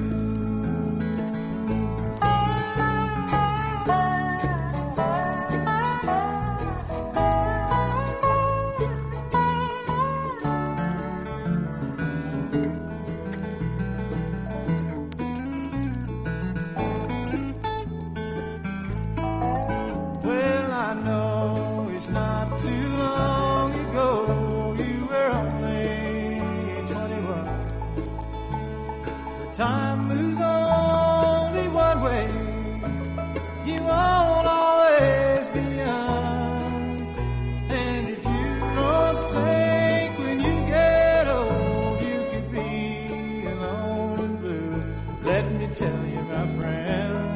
Time moves only one way. You won't always be young. And if you don't think when you get old you could be alone and blue, let me tell you, my friend,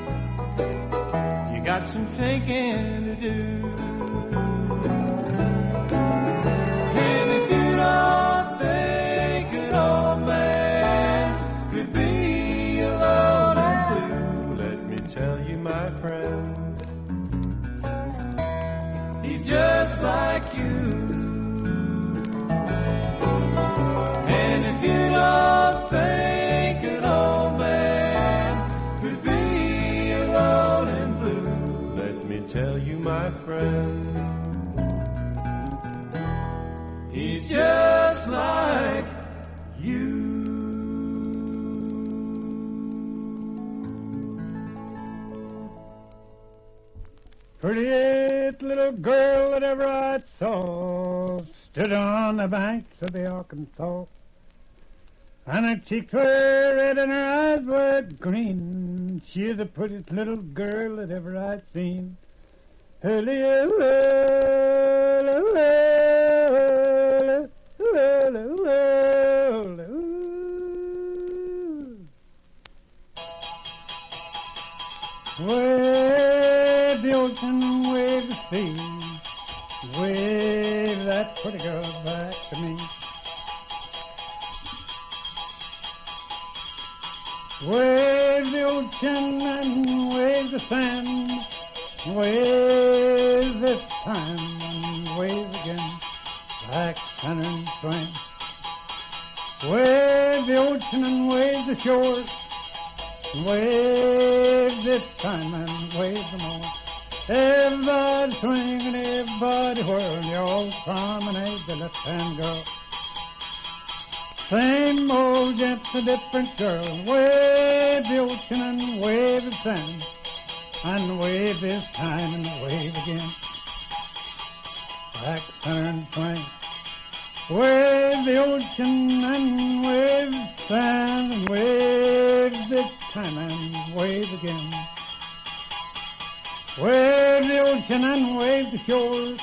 you got some thinking to do. And if you don't think an old man could be alone and blue, let me tell you, my friend, he's just like you. And if you don't think an old man could be alone and blue, let me tell you, my friend, he's just like you. prettiest little girl that ever I saw stood on the banks of the Arkansas. And her cheeks were red and her eyes were green. She is the prettiest little girl that ever I've seen. Wave the ocean, wave the sea, wave that pretty girl back to me. Wave the ocean and wave the sand, wave this time and wave again, back and swing. Wave the ocean and wave the shore, wave this time and wave them all. Everybody swing and everybody whirl, and you all promenade the left-hand girl. Same old gently different girl. Wave the ocean and wave the sand, and wave this time and wave again. Back, turn, swing. Wave the ocean and wave the sand, and wave this time and wave again. Wave the ocean and wave the shores.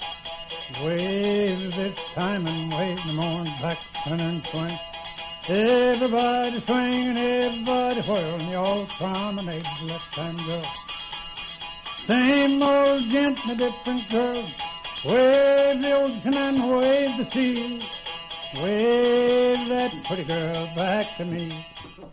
Wave this time and wave no more. Back, turn and swing. Everybody swing and everybody whirl, and you all promenade the left-hand girl. Same old gently different girl. Wave the ocean and wave the sea. Wave that pretty girl back to me.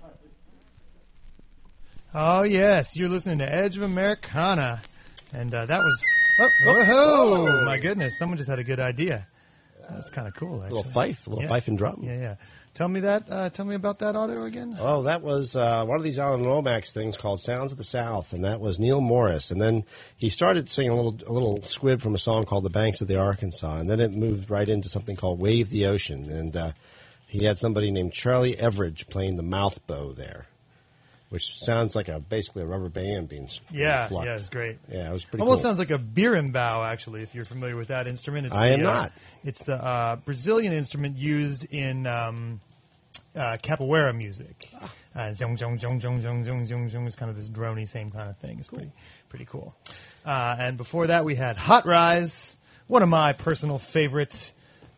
Oh, yes. You're listening to Edge of Americana. And that was... Oh, my goodness. Someone just had a good idea. That's kind of cool, actually. A little fife and drum. Yeah. Tell me about that audio again. Oh, that was one of these Alan Lomax things called Sounds of the South, and that was Neil Morris. And then he started singing a little squib from a song called The Banks of the Arkansas, and then it moved right into something called Wave the Ocean. And he had somebody named Charlie Everidge playing the mouth bow there, which sounds like basically a rubber band being plucked. Yeah, it's great. Yeah, it was pretty Almost cool. sounds like a birimbau, actually, if you're familiar with that instrument. I am not. It's the Brazilian instrument used in capoeira music. Zong, zong, zong, zong, zong, zong, zong, zong. It's kind of this drony, same kind of thing. It's pretty cool. And before that, we had Hot Rise, one of my personal favorite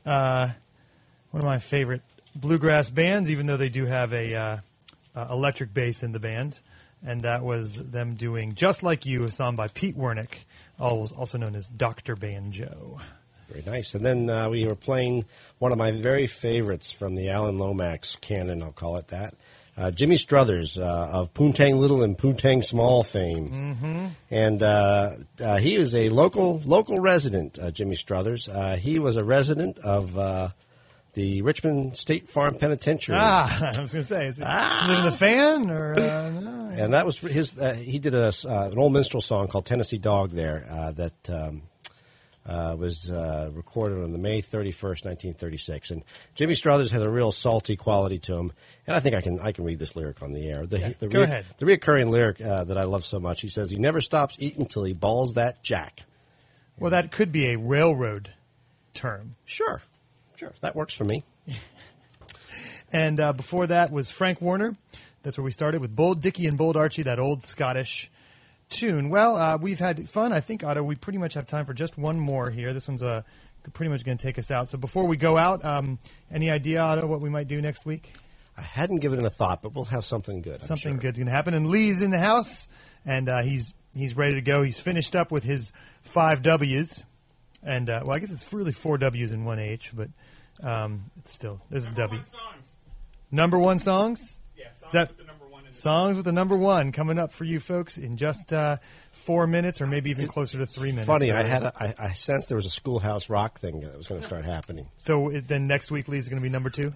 bluegrass bands, even though they do have a electric bass in the band, and that was them doing Just Like You, a song by Pete Wernick, also known as Dr. Banjo. Very nice. And then we were playing one of my very favorites from the Alan Lomax canon, I'll call it that, Jimmy Struthers of Poontang Little and Poontang Small fame. Mm-hmm. And he is a local resident, Jimmy Struthers. He was a resident of the Richmond State Farm Penitentiary. I was going to say, is he living the fan? Or, no. And that was his. He did an old minstrel song called Tennessee Dog there that was recorded on the May 31st, 1936. And Jimmy Struthers has a real salty quality to him. And I think I can read this lyric on the air. Go ahead. The reoccurring lyric that I love so much. He says, "He never stops eating till he balls that jack." Well, that could be a railroad term. Sure, that works for me. And before that was Frank Warner. That's where we started with Bold Dickie and Bold Archie, that old Scottish tune. Well, we've had fun. I think, Otto, we pretty much have time for just one more here. This one's pretty much going to take us out. So before we go out, any idea, Otto, what we might do next week? I hadn't given it a thought, but we'll have something good. Something good's going to happen. And Lee's in the house, and he's ready to go. He's finished up with his 5 W's. And, well, I guess it's really 4 W's and 1 H, but it's still, there's a W. Number one songs? Yeah, songs with the number one. Songs with the number one coming up for you folks in just 4 minutes, or maybe even closer to 3 minutes. Funny, I sensed there was a Schoolhouse Rock thing that was going to start happening. So then next week, Lee's going to be number 2?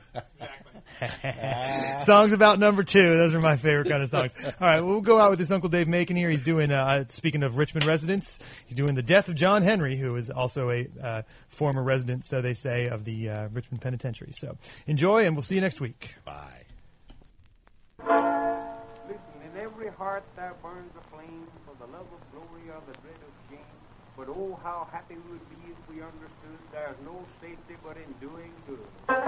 Songs about number 2. Those are my favorite kind of songs. All right, we'll go out with this Uncle Dave Macon here. He's doing, speaking of Richmond residents, he's doing The Death of John Henry, who is also a former resident, so they say, of the Richmond Penitentiary. So enjoy, and we'll see you next week. Bye. Listen, in every heart there burns a flame for the love of glory or the dread of shame. But oh, how happy we would be if we understood there's no safety but in doing good.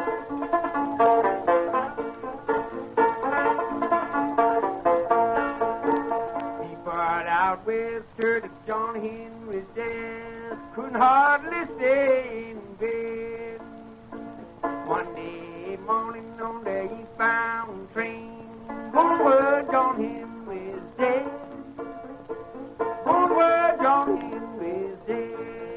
People out west heard of John Henry's death, couldn't hardly stay in bed. Monday morning on the eastbound train, one word, John Henry's dead. One word, John Henry's dead.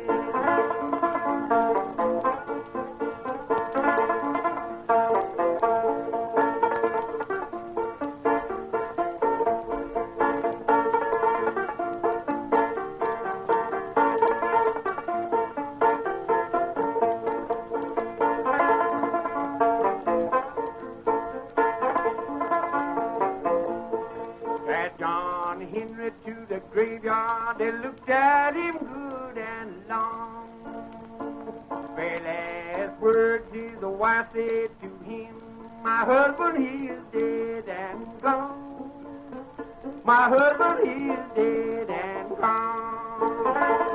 Henry to the graveyard, they looked at him good and long. Very last words his wife said to him, my husband he is dead and gone. My husband he is dead and gone.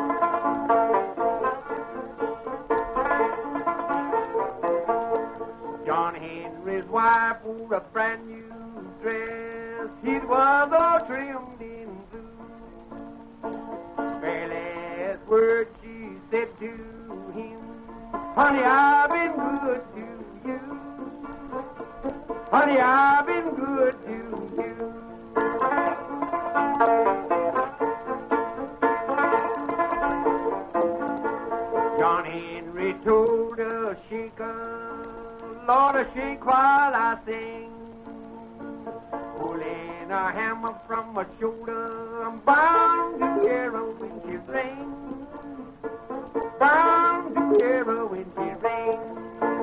John Henry's wife wore a brand new dress, it was all trimmed in blue. Very last word she said to him, honey, I've been good to you. Honey, I've been good to you. John Henry told a shaker, Lord, shake while I sing. Pulling a hammer from my shoulder, I'm bound to hear a when she rings. Bound to hear a when she rings.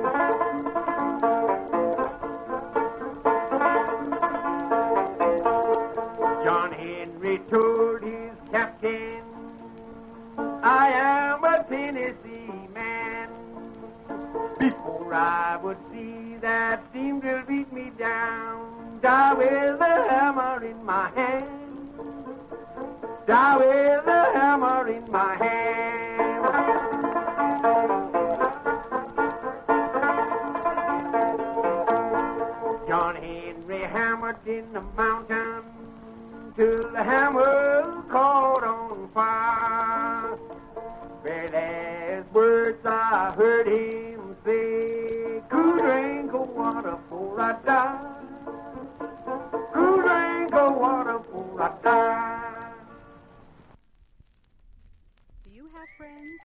John Henry told his captain, I am a Tennessee man. Before I would see that seemed to beat me down, die with a hammer in my hand. Die with a hammer in my hand. John Henry hammered in the mountain till the hammer caught on fire. Very last words I heard him say, cool drink of water before I die. Cool drink of water before I die. Do you have friends?